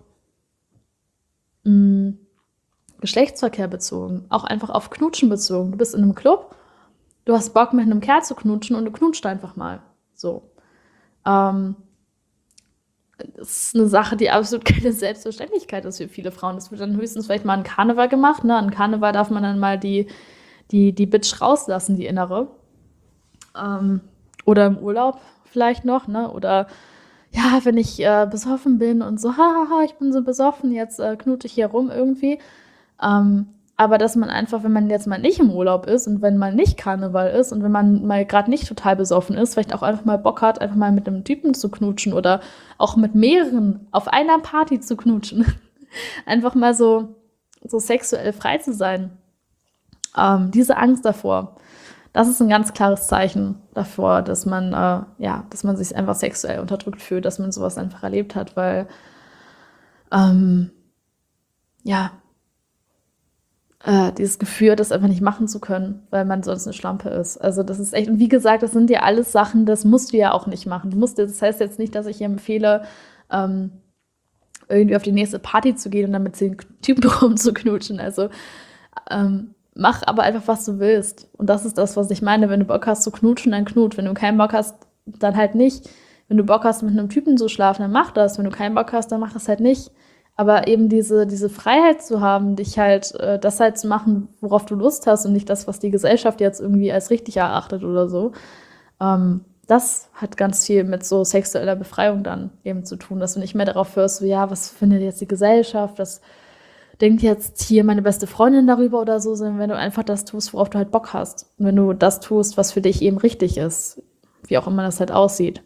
mh, Geschlechtsverkehr bezogen, auch einfach auf Knutschen bezogen. Du bist in einem Club, du hast Bock mit einem Kerl zu knutschen und du knutscht einfach mal. So. Ähm, das ist eine Sache, die absolut keine Selbstverständlichkeit ist für viele Frauen. Das wird dann höchstens vielleicht mal an Karneval gemacht. Ne? An Karneval darf man dann mal die, die, die Bitch rauslassen, die innere. Ähm, oder im Urlaub vielleicht noch. Ne? Oder ja, wenn ich äh, besoffen bin und so, hahaha, ich bin so besoffen, jetzt äh, knute ich hier rum irgendwie. Ähm, aber dass man einfach, wenn man jetzt mal nicht im Urlaub ist und wenn mal nicht Karneval ist und wenn man mal gerade nicht total besoffen ist, vielleicht auch einfach mal Bock hat, einfach mal mit einem Typen zu knutschen oder auch mit mehreren auf einer Party zu knutschen. Einfach mal so, so sexuell frei zu sein. Ähm, diese Angst davor, das ist ein ganz klares Zeichen davor, dass man, äh, ja, dass man sich einfach sexuell unterdrückt fühlt, dass man sowas einfach erlebt hat, weil, ähm, ja, äh, dieses Gefühl, das einfach nicht machen zu können, weil man sonst eine Schlampe ist. Also das ist echt, und wie gesagt, das sind ja alles Sachen, das musst du ja auch nicht machen. Du musst, das heißt jetzt nicht, dass ich dir empfehle, ähm, irgendwie auf die nächste Party zu gehen und dann mit zehn Typen rumzuknutschen. Also ähm, mach aber einfach, was du willst. Und das ist das, was ich meine. Wenn du Bock hast zu knutschen, dann knut. Wenn du keinen Bock hast, dann halt nicht. Wenn du Bock hast, mit einem Typen zu schlafen, dann mach das. Wenn du keinen Bock hast, dann mach das halt nicht. Aber eben diese, diese Freiheit zu haben, dich halt, äh, das halt zu machen, worauf du Lust hast und nicht das, was die Gesellschaft jetzt irgendwie als richtig erachtet oder so, ähm, das hat ganz viel mit so sexueller Befreiung dann eben zu tun, dass du nicht mehr darauf hörst, so, ja, was findet jetzt die Gesellschaft, was denkt jetzt hier meine beste Freundin darüber oder so, sondern wenn du einfach das tust, worauf du halt Bock hast. Und wenn du das tust, was für dich eben richtig ist, wie auch immer das halt aussieht.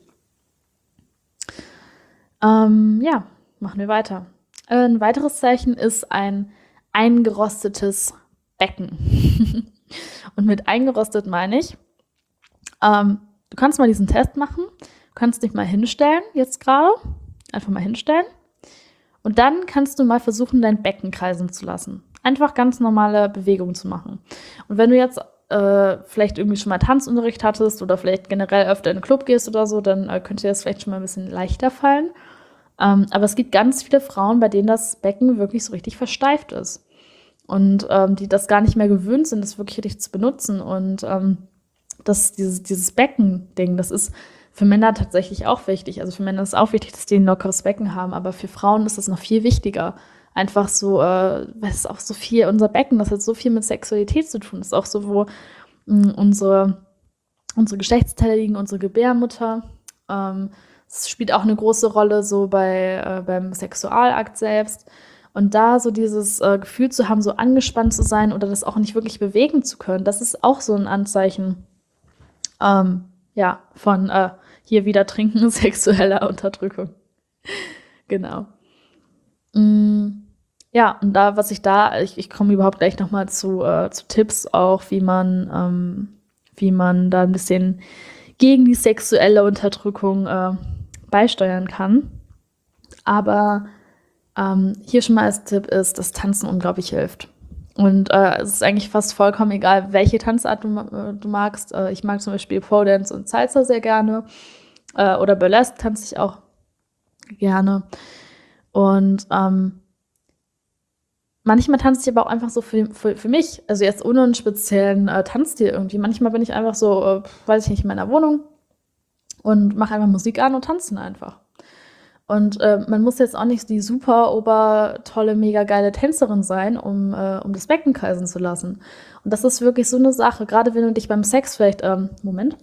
Ähm, ja, machen wir weiter. Ein weiteres Zeichen ist ein eingerostetes Becken. Und mit eingerostet meine ich, ähm, du kannst mal diesen Test machen, du kannst dich mal hinstellen, jetzt gerade, einfach mal hinstellen. Und dann kannst du mal versuchen, dein Becken kreisen zu lassen. Einfach ganz normale Bewegungen zu machen. Und wenn du jetzt äh, vielleicht irgendwie schon mal Tanzunterricht hattest oder vielleicht generell öfter in den Club gehst oder so, dann äh, könnte dir das vielleicht schon mal ein bisschen leichter fallen. Ähm, aber es gibt ganz viele Frauen, bei denen das Becken wirklich so richtig versteift ist. Und ähm, die das gar nicht mehr gewöhnt sind, das wirklich richtig zu benutzen. Und ähm, das, dieses, dieses Becken-Ding, das ist für Männer tatsächlich auch wichtig. Also für Männer ist es auch wichtig, dass die ein lockeres Becken haben. Aber für Frauen ist das noch viel wichtiger. Einfach so, äh, weil es auch so viel, unser Becken, das hat so viel mit Sexualität zu tun. Das ist auch so, wo mh, unsere, unsere Geschlechtsteile liegen, unsere Gebärmutter. Ähm, Es spielt auch eine große Rolle so bei, äh, beim Sexualakt selbst. Und da so dieses äh, Gefühl zu haben, so angespannt zu sein oder das auch nicht wirklich bewegen zu können, das ist auch so ein Anzeichen ähm, ja, von äh, hier wieder trinken, sexueller Unterdrückung. Genau. Mm, ja, und da, was ich da, ich, ich komme überhaupt gleich nochmal zu, äh, zu Tipps auch, wie man, ähm, wie man da ein bisschen gegen die sexuelle Unterdrückung äh, beisteuern kann. Aber ähm, hier schon mal als Tipp ist, dass Tanzen unglaublich hilft. Und äh, es ist eigentlich fast vollkommen egal, welche Tanzart du, äh, du magst. Äh, ich mag zum Beispiel Pole Dance und Salsa sehr gerne. Äh, oder Burlesque tanze ich auch gerne. Und ähm, manchmal tanze ich aber auch einfach so für, für, für mich. Also jetzt ohne einen speziellen äh, Tanzstil irgendwie. Manchmal bin ich einfach so, äh, weiß ich nicht, in meiner Wohnung und mache einfach Musik an und tanzen einfach. Und äh, man muss jetzt auch nicht die super, ober, tolle, mega geile Tänzerin sein, um, äh, um das Becken kreisen zu lassen. Und das ist wirklich so eine Sache, gerade wenn du dich beim Sex vielleicht, ähm, Moment.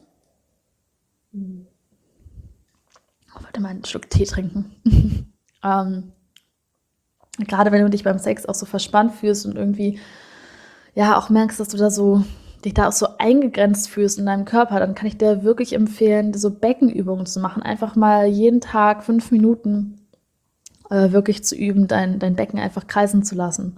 Ich wollte mal einen Schluck Tee trinken. ähm, gerade wenn du dich beim Sex auch so verspannt fühlst und irgendwie, ja, auch merkst, dass du da so, dich da auch so eingegrenzt fühlst in deinem Körper, dann kann ich dir wirklich empfehlen, so Beckenübungen zu machen. Einfach mal jeden Tag fünf Minuten äh, wirklich zu üben, dein, dein Becken einfach kreisen zu lassen.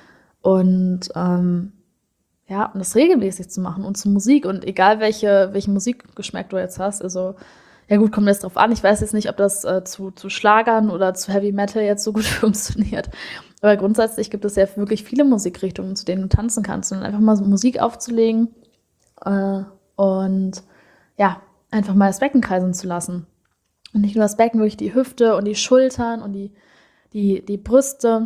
Und ähm, ja, und das regelmäßig zu machen und zu Musik. Und egal welche, welchen Musikgeschmack du jetzt hast, also ja gut, kommt jetzt drauf an. Ich weiß jetzt nicht, ob das äh, zu, zu Schlagern oder zu Heavy Metal jetzt so gut funktioniert. Aber grundsätzlich gibt es ja wirklich viele Musikrichtungen, zu denen du tanzen kannst. Und einfach mal so Musik aufzulegen äh, und ja, einfach mal das Becken kreisen zu lassen. Und nicht nur das Becken, wirklich die Hüfte und die Schultern und die, die, die Brüste.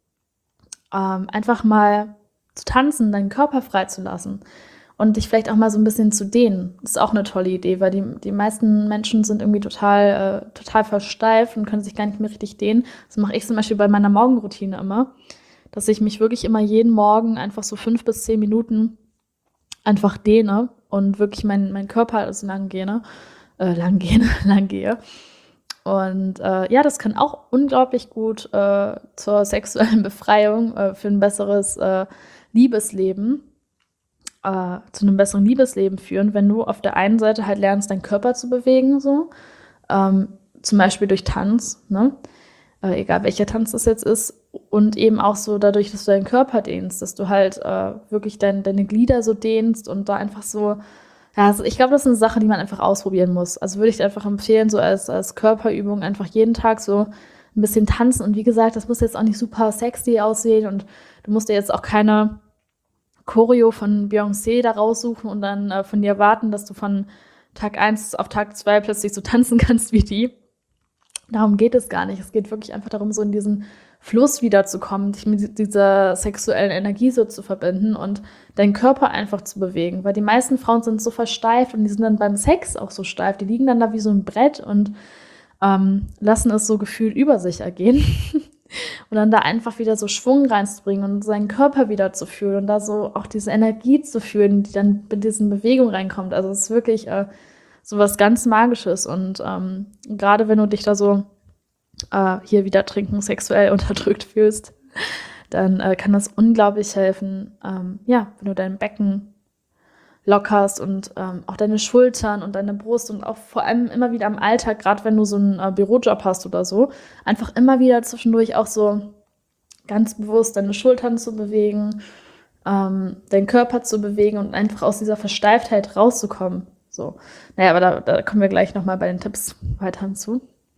Ähm, einfach mal zu tanzen, deinen Körper freizulassen. Und dich vielleicht auch mal so ein bisschen zu dehnen. Das ist auch eine tolle Idee, weil die, die meisten Menschen sind irgendwie total, äh, total versteift und können sich gar nicht mehr richtig dehnen. Das mache ich zum Beispiel bei meiner Morgenroutine immer, dass ich mich wirklich immer jeden Morgen einfach so fünf bis zehn Minuten einfach dehne und wirklich meinen mein Körper also lang gehe, äh, lang gehe, lang gehe. Und äh, ja, das kann auch unglaublich gut äh, zur sexuellen Befreiung, äh, für ein besseres äh, Liebesleben Äh, zu einem besseren Liebesleben führen, wenn du auf der einen Seite halt lernst, deinen Körper zu bewegen, so, ähm, zum Beispiel durch Tanz, ne? Äh, egal welcher Tanz das jetzt ist, und eben auch so dadurch, dass du deinen Körper dehnst, dass du halt äh, wirklich dein, deine Glieder so dehnst und da einfach so, ja, also ich glaube, das ist eine Sache, die man einfach ausprobieren muss. Also würde ich dir einfach empfehlen, so als, als Körperübung einfach jeden Tag so ein bisschen tanzen. Und wie gesagt, das muss jetzt auch nicht super sexy aussehen und du musst dir jetzt auch keine Choreo von Beyoncé da raussuchen und dann äh, von dir erwarten, dass du von Tag eins auf Tag zwei plötzlich so tanzen kannst wie die. Darum geht es gar nicht. Es geht wirklich einfach darum, so in diesen Fluss wiederzukommen, dich mit dieser sexuellen Energie so zu verbinden und deinen Körper einfach zu bewegen. Weil die meisten Frauen sind so versteift und die sind dann beim Sex auch so steif. Die liegen dann da wie so ein Brett und ähm, lassen es so gefühlt über sich ergehen. Und dann da einfach wieder so Schwung reinzubringen und seinen Körper wieder zu fühlen und da so auch diese Energie zu fühlen, die dann mit diesen Bewegungen reinkommt. Also es ist wirklich äh, so was ganz Magisches. Und ähm, gerade wenn du dich da so äh, hier wieder trinken sexuell unterdrückt fühlst, dann äh, kann das unglaublich helfen, ähm, ja, wenn du dein Becken lockerst und ähm, auch deine Schultern und deine Brust und auch vor allem immer wieder im Alltag, gerade wenn du so einen äh, Bürojob hast oder so, einfach immer wieder zwischendurch auch so ganz bewusst deine Schultern zu bewegen, ähm, deinen Körper zu bewegen und einfach aus dieser Versteiftheit rauszukommen. So, naja, aber da, da kommen wir gleich nochmal bei den Tipps weiter hinzu.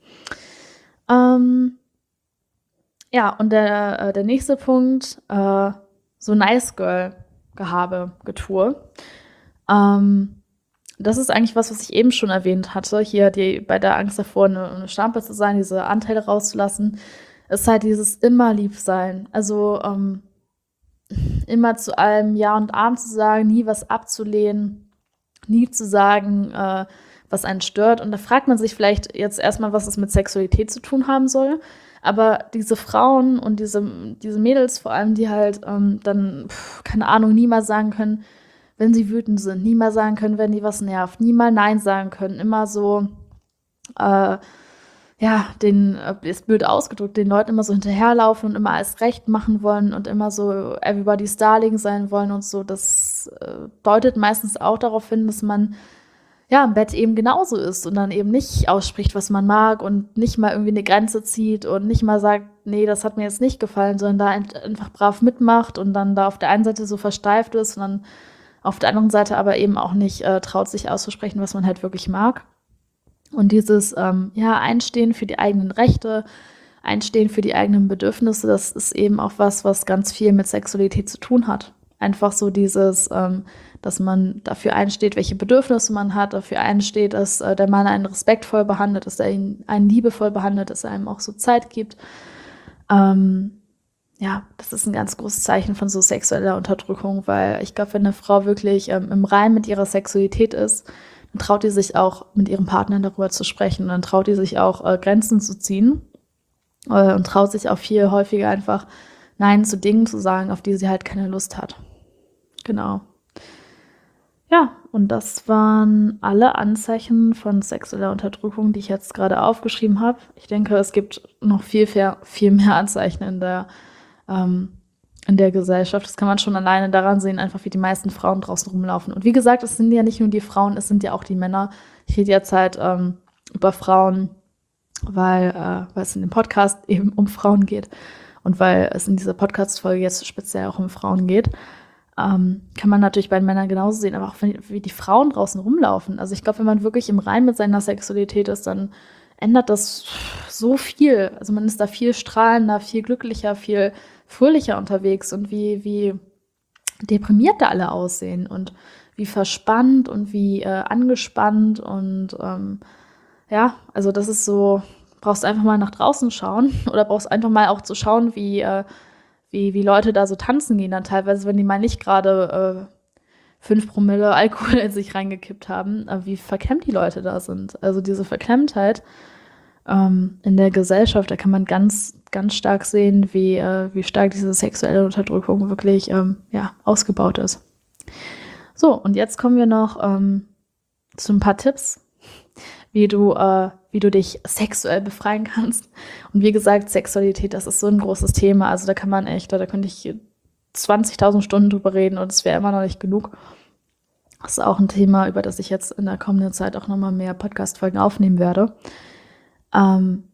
Ähm, ja, und der, äh, der nächste Punkt, äh, so Nice Girl Gehabe, Getue. Ähm, das ist eigentlich was, was ich eben schon erwähnt hatte, hier die, bei der Angst davor, eine, eine Schlampe zu sein, diese Anteile rauszulassen, ist halt dieses immer lieb sein. Also ähm, immer zu allem Ja und Amen zu sagen, nie was abzulehnen, nie zu sagen, äh, was einen stört. Und da fragt man sich vielleicht jetzt erstmal, was es mit Sexualität zu tun haben soll. Aber diese Frauen und diese, diese Mädels vor allem, die halt ähm, dann, pf, keine Ahnung, nie mal sagen können, wenn sie wütend sind, nie mal sagen können, wenn die was nervt, nie mal Nein sagen können, immer so, äh, ja, den, ist blöd ausgedrückt, den Leuten immer so hinterherlaufen und immer alles recht machen wollen und immer so everybody's darling sein wollen und so. Das äh, deutet meistens auch darauf hin, dass man ja im Bett eben genauso ist und dann eben nicht ausspricht, was man mag und nicht mal irgendwie eine Grenze zieht und nicht mal sagt, nee, das hat mir jetzt nicht gefallen, sondern da einfach brav mitmacht und dann da auf der einen Seite so versteift ist und dann auf der anderen Seite aber eben auch nicht äh, traut, sich auszusprechen, was man halt wirklich mag. Und dieses ähm, ja, Einstehen für die eigenen Rechte, Einstehen für die eigenen Bedürfnisse, das ist eben auch was, was ganz viel mit Sexualität zu tun hat. Einfach so dieses, ähm, dass man dafür einsteht, welche Bedürfnisse man hat, dafür einsteht, dass äh, der Mann einen respektvoll behandelt, dass er ihn einen liebevoll behandelt, dass er einem auch so Zeit gibt. Ähm, ja, das ist ein ganz großes Zeichen von so sexueller Unterdrückung, weil ich glaube, wenn eine Frau wirklich ähm, im Reinen mit ihrer Sexualität ist, dann traut die sich auch, mit ihrem Partner darüber zu sprechen. Und dann traut die sich auch, äh, Grenzen zu ziehen äh, und traut sich auch viel häufiger einfach Nein zu Dingen zu sagen, auf die sie halt keine Lust hat. Genau. Ja, und das waren alle Anzeichen von sexueller Unterdrückung, die ich jetzt gerade aufgeschrieben habe. Ich denke, es gibt noch viel, viel, viel mehr Anzeichen in der, ähm, in der Gesellschaft. Das kann man schon alleine daran sehen, einfach wie die meisten Frauen draußen rumlaufen. Und wie gesagt, es sind ja nicht nur die Frauen, es sind ja auch die Männer. Ich rede jetzt halt ähm, über Frauen, weil, äh, weil es in dem Podcast eben um Frauen geht und weil es in dieser Podcast-Folge jetzt speziell auch um Frauen geht. Ähm, kann man natürlich bei den Männern genauso sehen, aber auch wenn, wie die Frauen draußen rumlaufen. Also ich glaube, wenn man wirklich im Reinen mit seiner Sexualität ist, dann ändert das so viel. Also man ist da viel strahlender, viel glücklicher, viel fröhlicher unterwegs und wie, wie deprimiert da alle aussehen und wie verspannt und wie äh, angespannt und ähm, ja, also das ist so, brauchst einfach mal nach draußen schauen oder brauchst einfach mal auch zu schauen, wie äh, Wie, wie Leute da so tanzen gehen dann teilweise, wenn die mal nicht gerade äh, fünf Promille Alkohol in sich reingekippt haben, äh, wie verklemmt die Leute da sind. Also diese Verklemmtheit ähm, in der Gesellschaft, da kann man ganz, ganz stark sehen, wie, äh, wie stark diese sexuelle Unterdrückung wirklich ähm, ja, ausgebaut ist. So, und jetzt kommen wir noch ähm, zu ein paar Tipps, wie du, äh, wie du dich sexuell befreien kannst. Und wie gesagt, Sexualität, das ist so ein großes Thema. Also da kann man echt, da könnte ich zwanzigtausend Stunden drüber reden und es wäre immer noch nicht genug. Das ist auch ein Thema, über das ich jetzt in der kommenden Zeit auch nochmal mehr Podcast-Folgen aufnehmen werde. Ähm,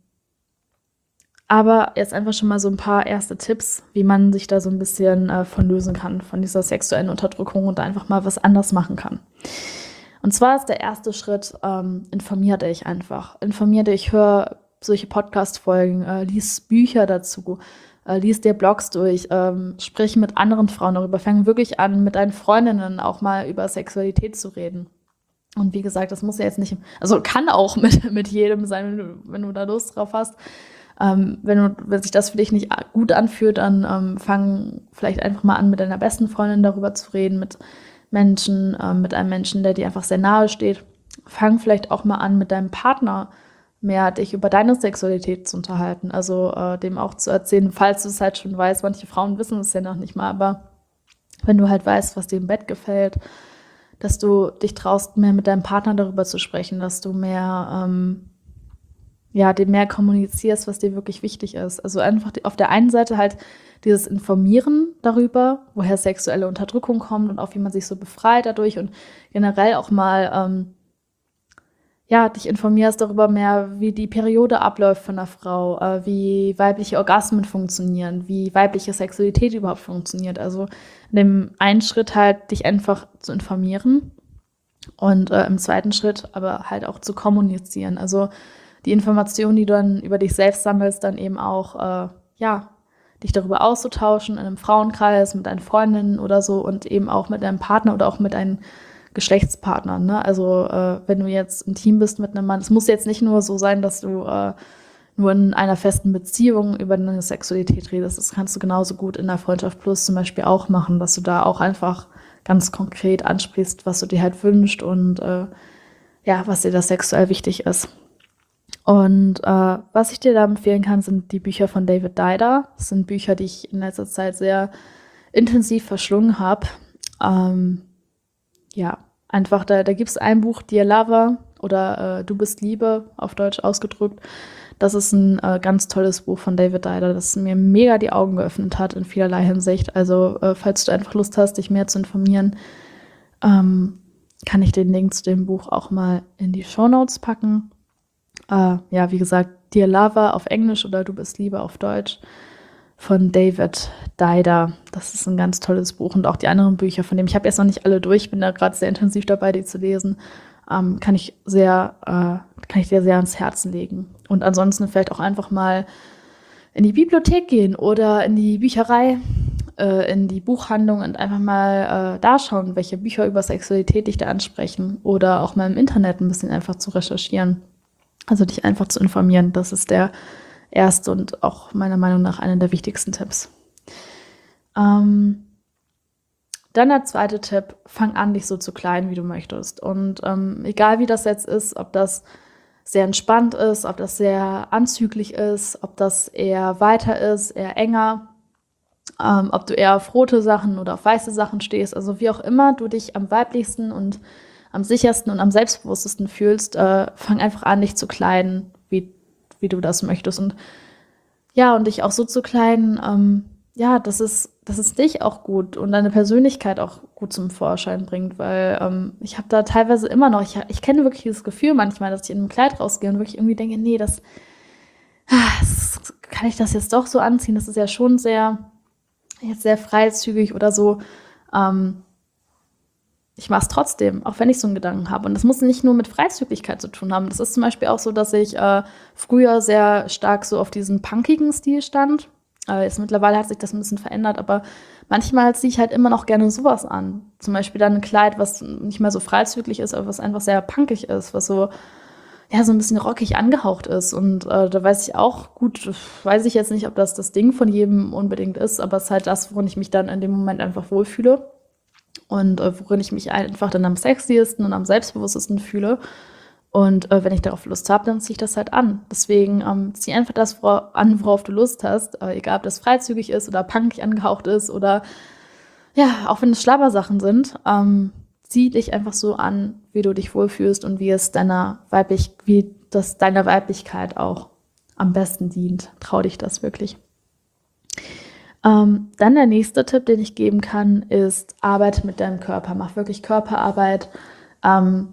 aber jetzt einfach schon mal so ein paar erste Tipps, wie man sich da so ein bisschen äh, von lösen kann, von dieser sexuellen Unterdrückung und da einfach mal was anders machen kann. Und zwar ist der erste Schritt, ähm, informier dich einfach. Informier dich, hör solche Podcast-Folgen, äh, lies Bücher dazu, äh, lies dir Blogs durch, ähm, sprich mit anderen Frauen darüber. Fang wirklich an, mit deinen Freundinnen auch mal über Sexualität zu reden. Und wie gesagt, das muss ja jetzt nicht, also kann auch mit, mit jedem sein, wenn du, wenn du da Lust drauf hast. Ähm, wenn, du, wenn sich das für dich nicht gut anfühlt, dann ähm, fang vielleicht einfach mal an, mit deiner besten Freundin darüber zu reden, mit Menschen, äh, mit einem Menschen, der dir einfach sehr nahe steht. Fang vielleicht auch mal an, mit deinem Partner mehr dich über deine Sexualität zu unterhalten. Also äh, dem auch zu erzählen, falls du es halt schon weißt. Manche Frauen wissen es ja noch nicht mal, aber wenn du halt weißt, was dir im Bett gefällt, dass du dich traust, mehr mit deinem Partner darüber zu sprechen, dass du mehr, ähm, ja, dem mehr kommunizierst, was dir wirklich wichtig ist. Also einfach die, auf der einen Seite halt dieses Informieren darüber, woher sexuelle Unterdrückung kommt und auch wie man sich so befreit dadurch und generell auch mal, ähm, ja, dich informierst darüber mehr, wie die Periode abläuft von einer Frau, äh, wie weibliche Orgasmen funktionieren, wie weibliche Sexualität überhaupt funktioniert. Also in dem einen Schritt halt dich einfach zu informieren und äh, im zweiten Schritt aber halt auch zu kommunizieren. Also die Informationen, die du dann über dich selbst sammelst, dann eben auch, äh, ja, dich darüber auszutauschen in einem Frauenkreis, mit deinen Freundinnen oder so und eben auch mit deinem Partner oder auch mit deinen Geschlechtspartnern. Ne? Also äh, wenn du jetzt intim bist mit einem Mann, es muss jetzt nicht nur so sein, dass du äh, nur in einer festen Beziehung über deine Sexualität redest. Das kannst du genauso gut in der Freundschaft Plus zum Beispiel auch machen, dass du da auch einfach ganz konkret ansprichst, was du dir halt wünschst und äh, ja, was dir da sexuell wichtig ist. Und äh, was ich dir da empfehlen kann, sind die Bücher von David Dider. Das sind Bücher, die ich in letzter Zeit sehr intensiv verschlungen habe. Ähm, ja, einfach, da, da gibt es ein Buch, Dear Lover oder äh, Du bist Liebe, auf Deutsch ausgedrückt. Das ist ein äh, ganz tolles Buch von David Dider, das mir mega die Augen geöffnet hat in vielerlei Hinsicht. Also äh, falls du einfach Lust hast, dich mehr zu informieren, ähm, kann ich den Link zu dem Buch auch mal in die Shownotes packen. Uh, ja, wie gesagt, Dear Lover auf Englisch oder Du bist Liebe auf Deutsch. von David Dider. Das ist ein ganz tolles Buch und auch die anderen Bücher von dem. Ich habe jetzt noch nicht alle durch, bin da gerade sehr intensiv dabei, die zu lesen. Ähm, kann ich sehr, äh, kann ich dir sehr ans Herzen legen. Und ansonsten vielleicht auch einfach mal in die Bibliothek gehen oder in die Bücherei, äh, in die Buchhandlung und einfach mal äh, da schauen, welche Bücher über Sexualität dich da ansprechen oder auch mal im Internet ein bisschen einfach zu recherchieren. Also dich einfach zu informieren. Das ist der erste und auch meiner Meinung nach einer der wichtigsten Tipps. Ähm, dann der zweite Tipp, fang an, dich so zu kleiden, wie du möchtest. Und ähm, egal wie das jetzt ist, ob das sehr entspannt ist, ob das sehr anzüglich ist, ob das eher weiter ist, eher enger, ähm, ob du eher auf rote Sachen oder auf weiße Sachen stehst, also wie auch immer du dich am weiblichsten und am sichersten und am selbstbewusstesten fühlst, äh, fang einfach an, dich zu kleiden, wie, wie du das möchtest. Und ja, und dich auch so zu kleiden, ähm, ja, dass es, dass es dich auch gut und deine Persönlichkeit auch gut zum Vorschein bringt, weil ähm, ich habe da teilweise immer noch, ich, ich kenne wirklich dieses Gefühl manchmal, dass ich in einem Kleid rausgehe und wirklich irgendwie denke, nee, das, das kann ich das jetzt doch so anziehen, das ist ja schon sehr, jetzt sehr freizügig oder so. Ähm, ich mache es trotzdem, auch wenn ich so einen Gedanken habe. Und das muss nicht nur mit Freizügigkeit zu tun haben. Das ist zum Beispiel auch so, dass ich äh, früher sehr stark so auf diesen punkigen Stil stand. Äh, jetzt mittlerweile hat sich das ein bisschen verändert, aber manchmal ziehe ich halt immer noch gerne sowas an. Zum Beispiel dann ein Kleid, was nicht mehr so freizügig ist, aber was einfach sehr punkig ist, was so, ja, so ein bisschen rockig angehaucht ist. Und äh, da weiß ich auch, gut, weiß ich jetzt nicht, ob das das Ding von jedem unbedingt ist, aber es ist halt das, worin ich mich dann in dem Moment einfach wohlfühle. Und äh, worin ich mich einfach dann am sexiesten und am selbstbewusstesten fühle. Und äh, wenn ich darauf Lust habe, dann ziehe ich das halt an. Deswegen ähm, zieh einfach das wora- an, worauf du Lust hast. Äh, egal, ob das freizügig ist oder punkig angehaucht ist oder ja, auch wenn es Schlabbersachen sind. Ähm, zieh dich einfach so an, wie du dich wohlfühlst und wie es deiner weiblich, wie das deiner Weiblichkeit auch am besten dient. Trau dich das wirklich. Ähm, dann der nächste Tipp, den ich geben kann, ist, arbeite mit deinem Körper. Mach wirklich Körperarbeit. Ähm,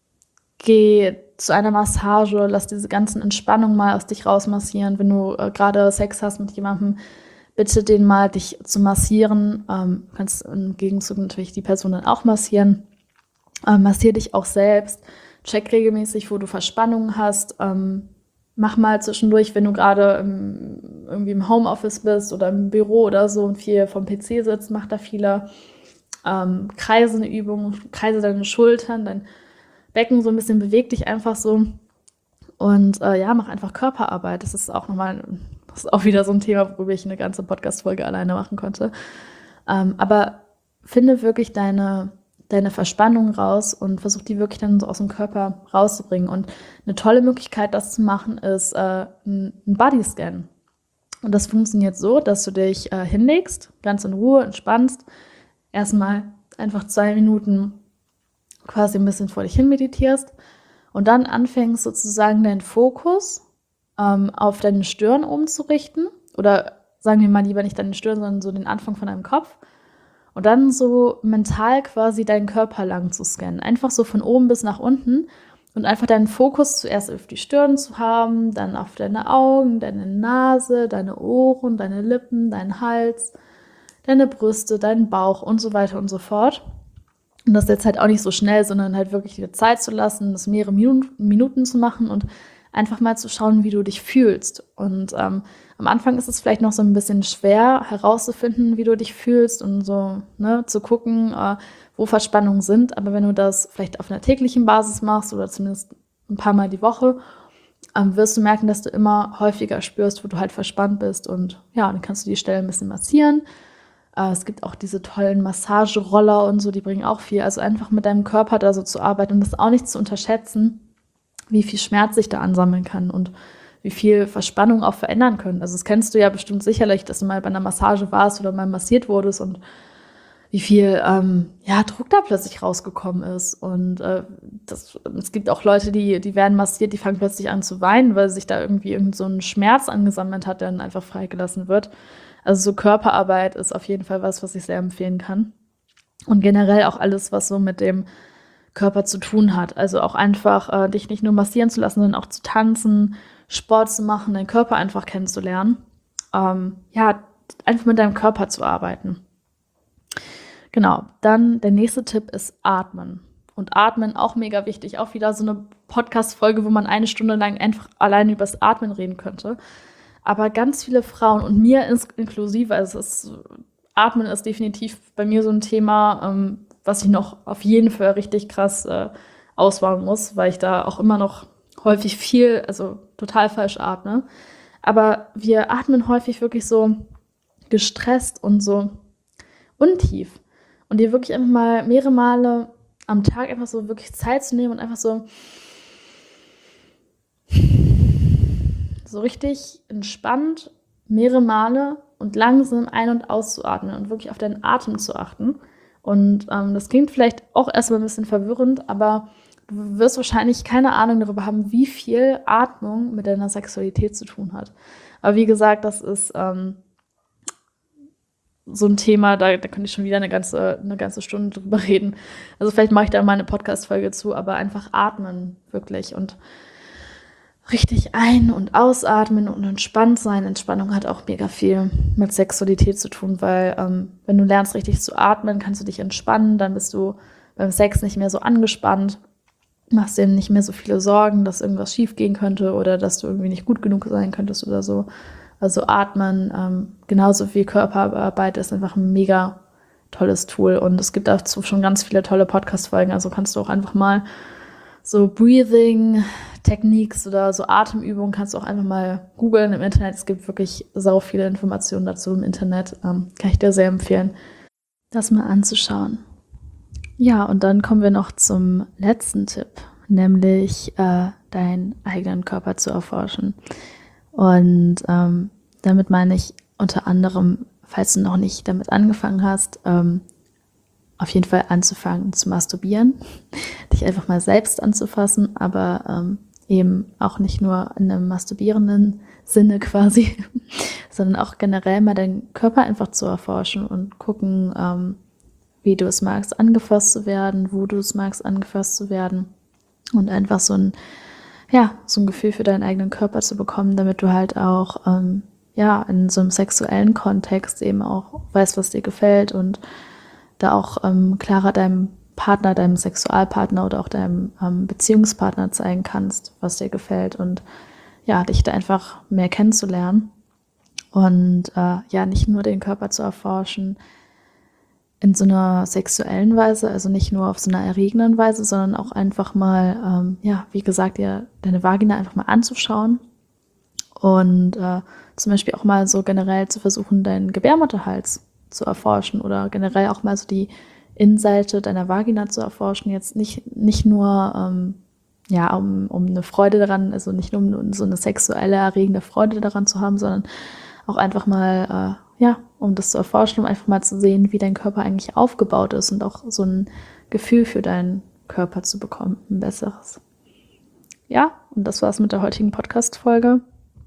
geh zu einer Massage, lass diese ganzen Entspannungen mal aus dich rausmassieren. Wenn du äh, gerade Sex hast mit jemandem, bitte den mal, dich zu massieren. Ähm, kannst im Gegenzug natürlich die Person dann auch massieren. Ähm, massier dich auch selbst. Check regelmäßig, wo du Verspannungen hast. Ähm, Mach mal zwischendurch, wenn du gerade im, irgendwie im Homeoffice bist oder im Büro oder so und viel vom P C sitzt, mach da viele ähm, kreisende Übungen, kreise deine Schultern, dein Becken so ein bisschen, beweg dich einfach so und äh, ja, mach einfach Körperarbeit. Das ist auch nochmal, das ist auch wieder so ein Thema, worüber ich eine ganze Podcast-Folge alleine machen konnte. Ähm, aber finde wirklich deine deine Verspannung raus und versuch die wirklich dann so aus dem Körper rauszubringen. Und eine tolle Möglichkeit, das zu machen, ist äh, ein Bodyscan. Und das funktioniert so, dass du dich äh, hinlegst, ganz in Ruhe, entspannst, erstmal einfach zwei Minuten quasi ein bisschen vor dich hin meditierst und dann anfängst sozusagen deinen Fokus ähm, auf deine Stirn oben zu richten. Oder sagen wir mal lieber nicht deine Stirn, sondern so den Anfang von deinem Kopf. Und dann so mental quasi deinen Körper lang zu scannen. Einfach so von oben bis nach unten und einfach deinen Fokus zuerst auf die Stirn zu haben, dann auf deine Augen, deine Nase, deine Ohren, deine Lippen, deinen Hals, deine Brüste, deinen Bauch und so weiter und so fort. Und das jetzt halt auch nicht so schnell, sondern halt wirklich die Zeit zu lassen, das mehrere Minuten zu machen und einfach mal zu schauen, wie du dich fühlst. Und ähm, am Anfang ist es vielleicht noch so ein bisschen schwer herauszufinden, wie du dich fühlst und so ne, zu gucken, äh, wo Verspannungen sind. Aber wenn du das vielleicht auf einer täglichen Basis machst oder zumindest ein paar Mal die Woche, ähm, wirst du merken, dass du immer häufiger spürst, wo du halt verspannt bist. Und ja, dann kannst du die Stelle ein bisschen massieren. Äh, es gibt auch diese tollen Massageroller und so, die bringen auch viel. Also einfach mit deinem Körper da so zu arbeiten und das auch nicht zu unterschätzen, wie viel Schmerz sich da ansammeln kann und wie viel Verspannung auch verändern können. Also das kennst du ja bestimmt sicherlich, dass du mal bei einer Massage warst oder mal massiert wurdest und wie viel ähm, ja, Druck da plötzlich rausgekommen ist. Und äh, das, es gibt auch Leute, die, die werden massiert, die fangen plötzlich an zu weinen, weil sich da irgendwie irgend so ein Schmerz angesammelt hat, der dann einfach freigelassen wird. Also so Körperarbeit ist auf jeden Fall was, was ich sehr empfehlen kann. Und generell auch alles, was so mit dem Körper zu tun hat. Also auch einfach äh, dich nicht nur massieren zu lassen, sondern auch zu tanzen, Sport zu machen, deinen Körper einfach kennenzulernen. ähm, ja, einfach mit deinem Körper zu arbeiten. Genau, dann der nächste Tipp ist Atmen. Und Atmen auch mega wichtig. Auch wieder so eine Podcast-Folge, wo man eine Stunde lang einfach alleine über das Atmen reden könnte. Aber ganz viele Frauen und mir inklusive, also es ist, Atmen ist definitiv bei mir so ein Thema, ähm, was ich noch auf jeden Fall richtig krass äh, ausbauen muss, weil ich da auch immer noch häufig viel, also total falsch atme. Aber wir atmen häufig wirklich so gestresst und so untief. Und dir wirklich einfach mal mehrere Male am Tag einfach so wirklich Zeit zu nehmen und einfach so so richtig entspannt mehrere Male und langsam ein- und auszuatmen und wirklich auf deinen Atem zu achten. Und ähm, das klingt vielleicht auch erstmal ein bisschen verwirrend, aber du wirst wahrscheinlich keine Ahnung darüber haben, wie viel Atmung mit deiner Sexualität zu tun hat. Aber wie gesagt, das ist ähm, so ein Thema, da, da könnte ich schon wieder eine ganze, eine ganze Stunde drüber reden. Also vielleicht mache ich da mal eine Podcast-Folge zu, aber einfach atmen, wirklich. Und richtig ein- und ausatmen und entspannt sein. Entspannung hat auch mega viel mit Sexualität zu tun, weil ähm, wenn du lernst, richtig zu atmen, kannst du dich entspannen, dann bist du beim Sex nicht mehr so angespannt, machst dir nicht mehr so viele Sorgen, dass irgendwas schief gehen könnte oder dass du irgendwie nicht gut genug sein könntest oder so. Also atmen, ähm, genauso wie Körperarbeit, ist einfach ein mega tolles Tool. Und es gibt dazu schon ganz viele tolle Podcast-Folgen. Also kannst du auch einfach mal so Breathing-Techniques oder so Atemübungen kannst du auch einfach mal googeln im Internet. Es gibt wirklich sau viele Informationen dazu im Internet. Ähm, kann ich dir sehr empfehlen, das mal anzuschauen. Ja, und dann kommen wir noch zum letzten Tipp, nämlich äh, deinen eigenen Körper zu erforschen. Und ähm, damit meine ich unter anderem, falls du noch nicht damit angefangen hast, ähm, auf jeden Fall anzufangen zu masturbieren, dich einfach mal selbst anzufassen, aber ähm, eben auch nicht nur in einem masturbierenden Sinne quasi, sondern auch generell mal deinen Körper einfach zu erforschen und gucken, ähm, wie du es magst, angefasst zu werden, wo du es magst, angefasst zu werden und einfach so ein ja, so ein Gefühl für deinen eigenen Körper zu bekommen, damit du halt auch, ähm, ja, in so einem sexuellen Kontext eben auch weißt, was dir gefällt und da auch ähm, klarer deinem Partner, deinem Sexualpartner oder auch deinem ähm, Beziehungspartner zeigen kannst, was dir gefällt und ja, dich da einfach mehr kennenzulernen und äh, ja, nicht nur den Körper zu erforschen in so einer sexuellen Weise, also nicht nur auf so einer erregenden Weise, sondern auch einfach mal, ähm, ja, wie gesagt, dir deine Vagina einfach mal anzuschauen und äh, zum Beispiel auch mal so generell zu versuchen, deinen Gebärmutterhals zu erforschen oder generell auch mal so die Innenseite deiner Vagina zu erforschen. Jetzt nicht, nicht nur, ähm, ja, um, um eine Freude daran, also nicht nur um so eine sexuelle, erregende Freude daran zu haben, sondern auch einfach mal, äh, ja, um das zu erforschen, um einfach mal zu sehen, wie dein Körper eigentlich aufgebaut ist und auch so ein Gefühl für deinen Körper zu bekommen, ein besseres. Ja, und das war's mit der heutigen Podcast-Folge.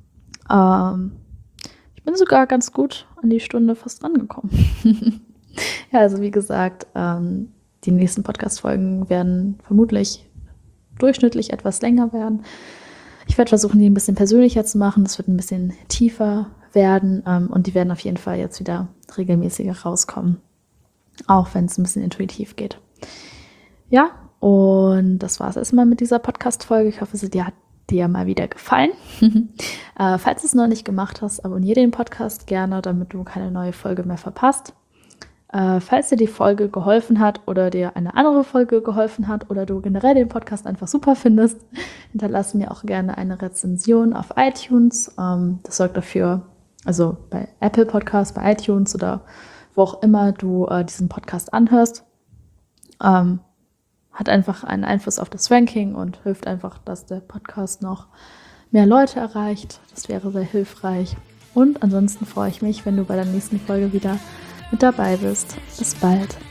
Ähm, ich bin sogar ganz gut an die Stunde fast rangekommen. Ja, also wie gesagt, ähm, die nächsten Podcast-Folgen werden vermutlich durchschnittlich etwas länger werden. Ich werde versuchen, die ein bisschen persönlicher zu machen. Das wird ein bisschen tiefer werden ähm, und die werden auf jeden Fall jetzt wieder regelmäßiger rauskommen, auch wenn es ein bisschen intuitiv geht. Ja, und das war es erstmal mit dieser Podcast-Folge. Ich hoffe, sie hat dir mal wieder gefallen. äh, falls du es noch nicht gemacht hast, abonniere den Podcast gerne, damit du keine neue Folge mehr verpasst. Äh, falls dir die Folge geholfen hat oder dir eine andere Folge geholfen hat oder du generell den Podcast einfach super findest, hinterlasse mir auch gerne eine Rezension auf iTunes. Ähm, das sorgt dafür, also bei Apple Podcasts, bei iTunes oder wo auch immer du äh, diesen Podcast anhörst, ähm, hat einfach einen Einfluss auf das Ranking und hilft einfach, dass der Podcast noch mehr Leute erreicht. Das wäre sehr hilfreich. Und ansonsten freue ich mich, wenn du bei der nächsten Folge wieder mit dabei bist. Bis bald.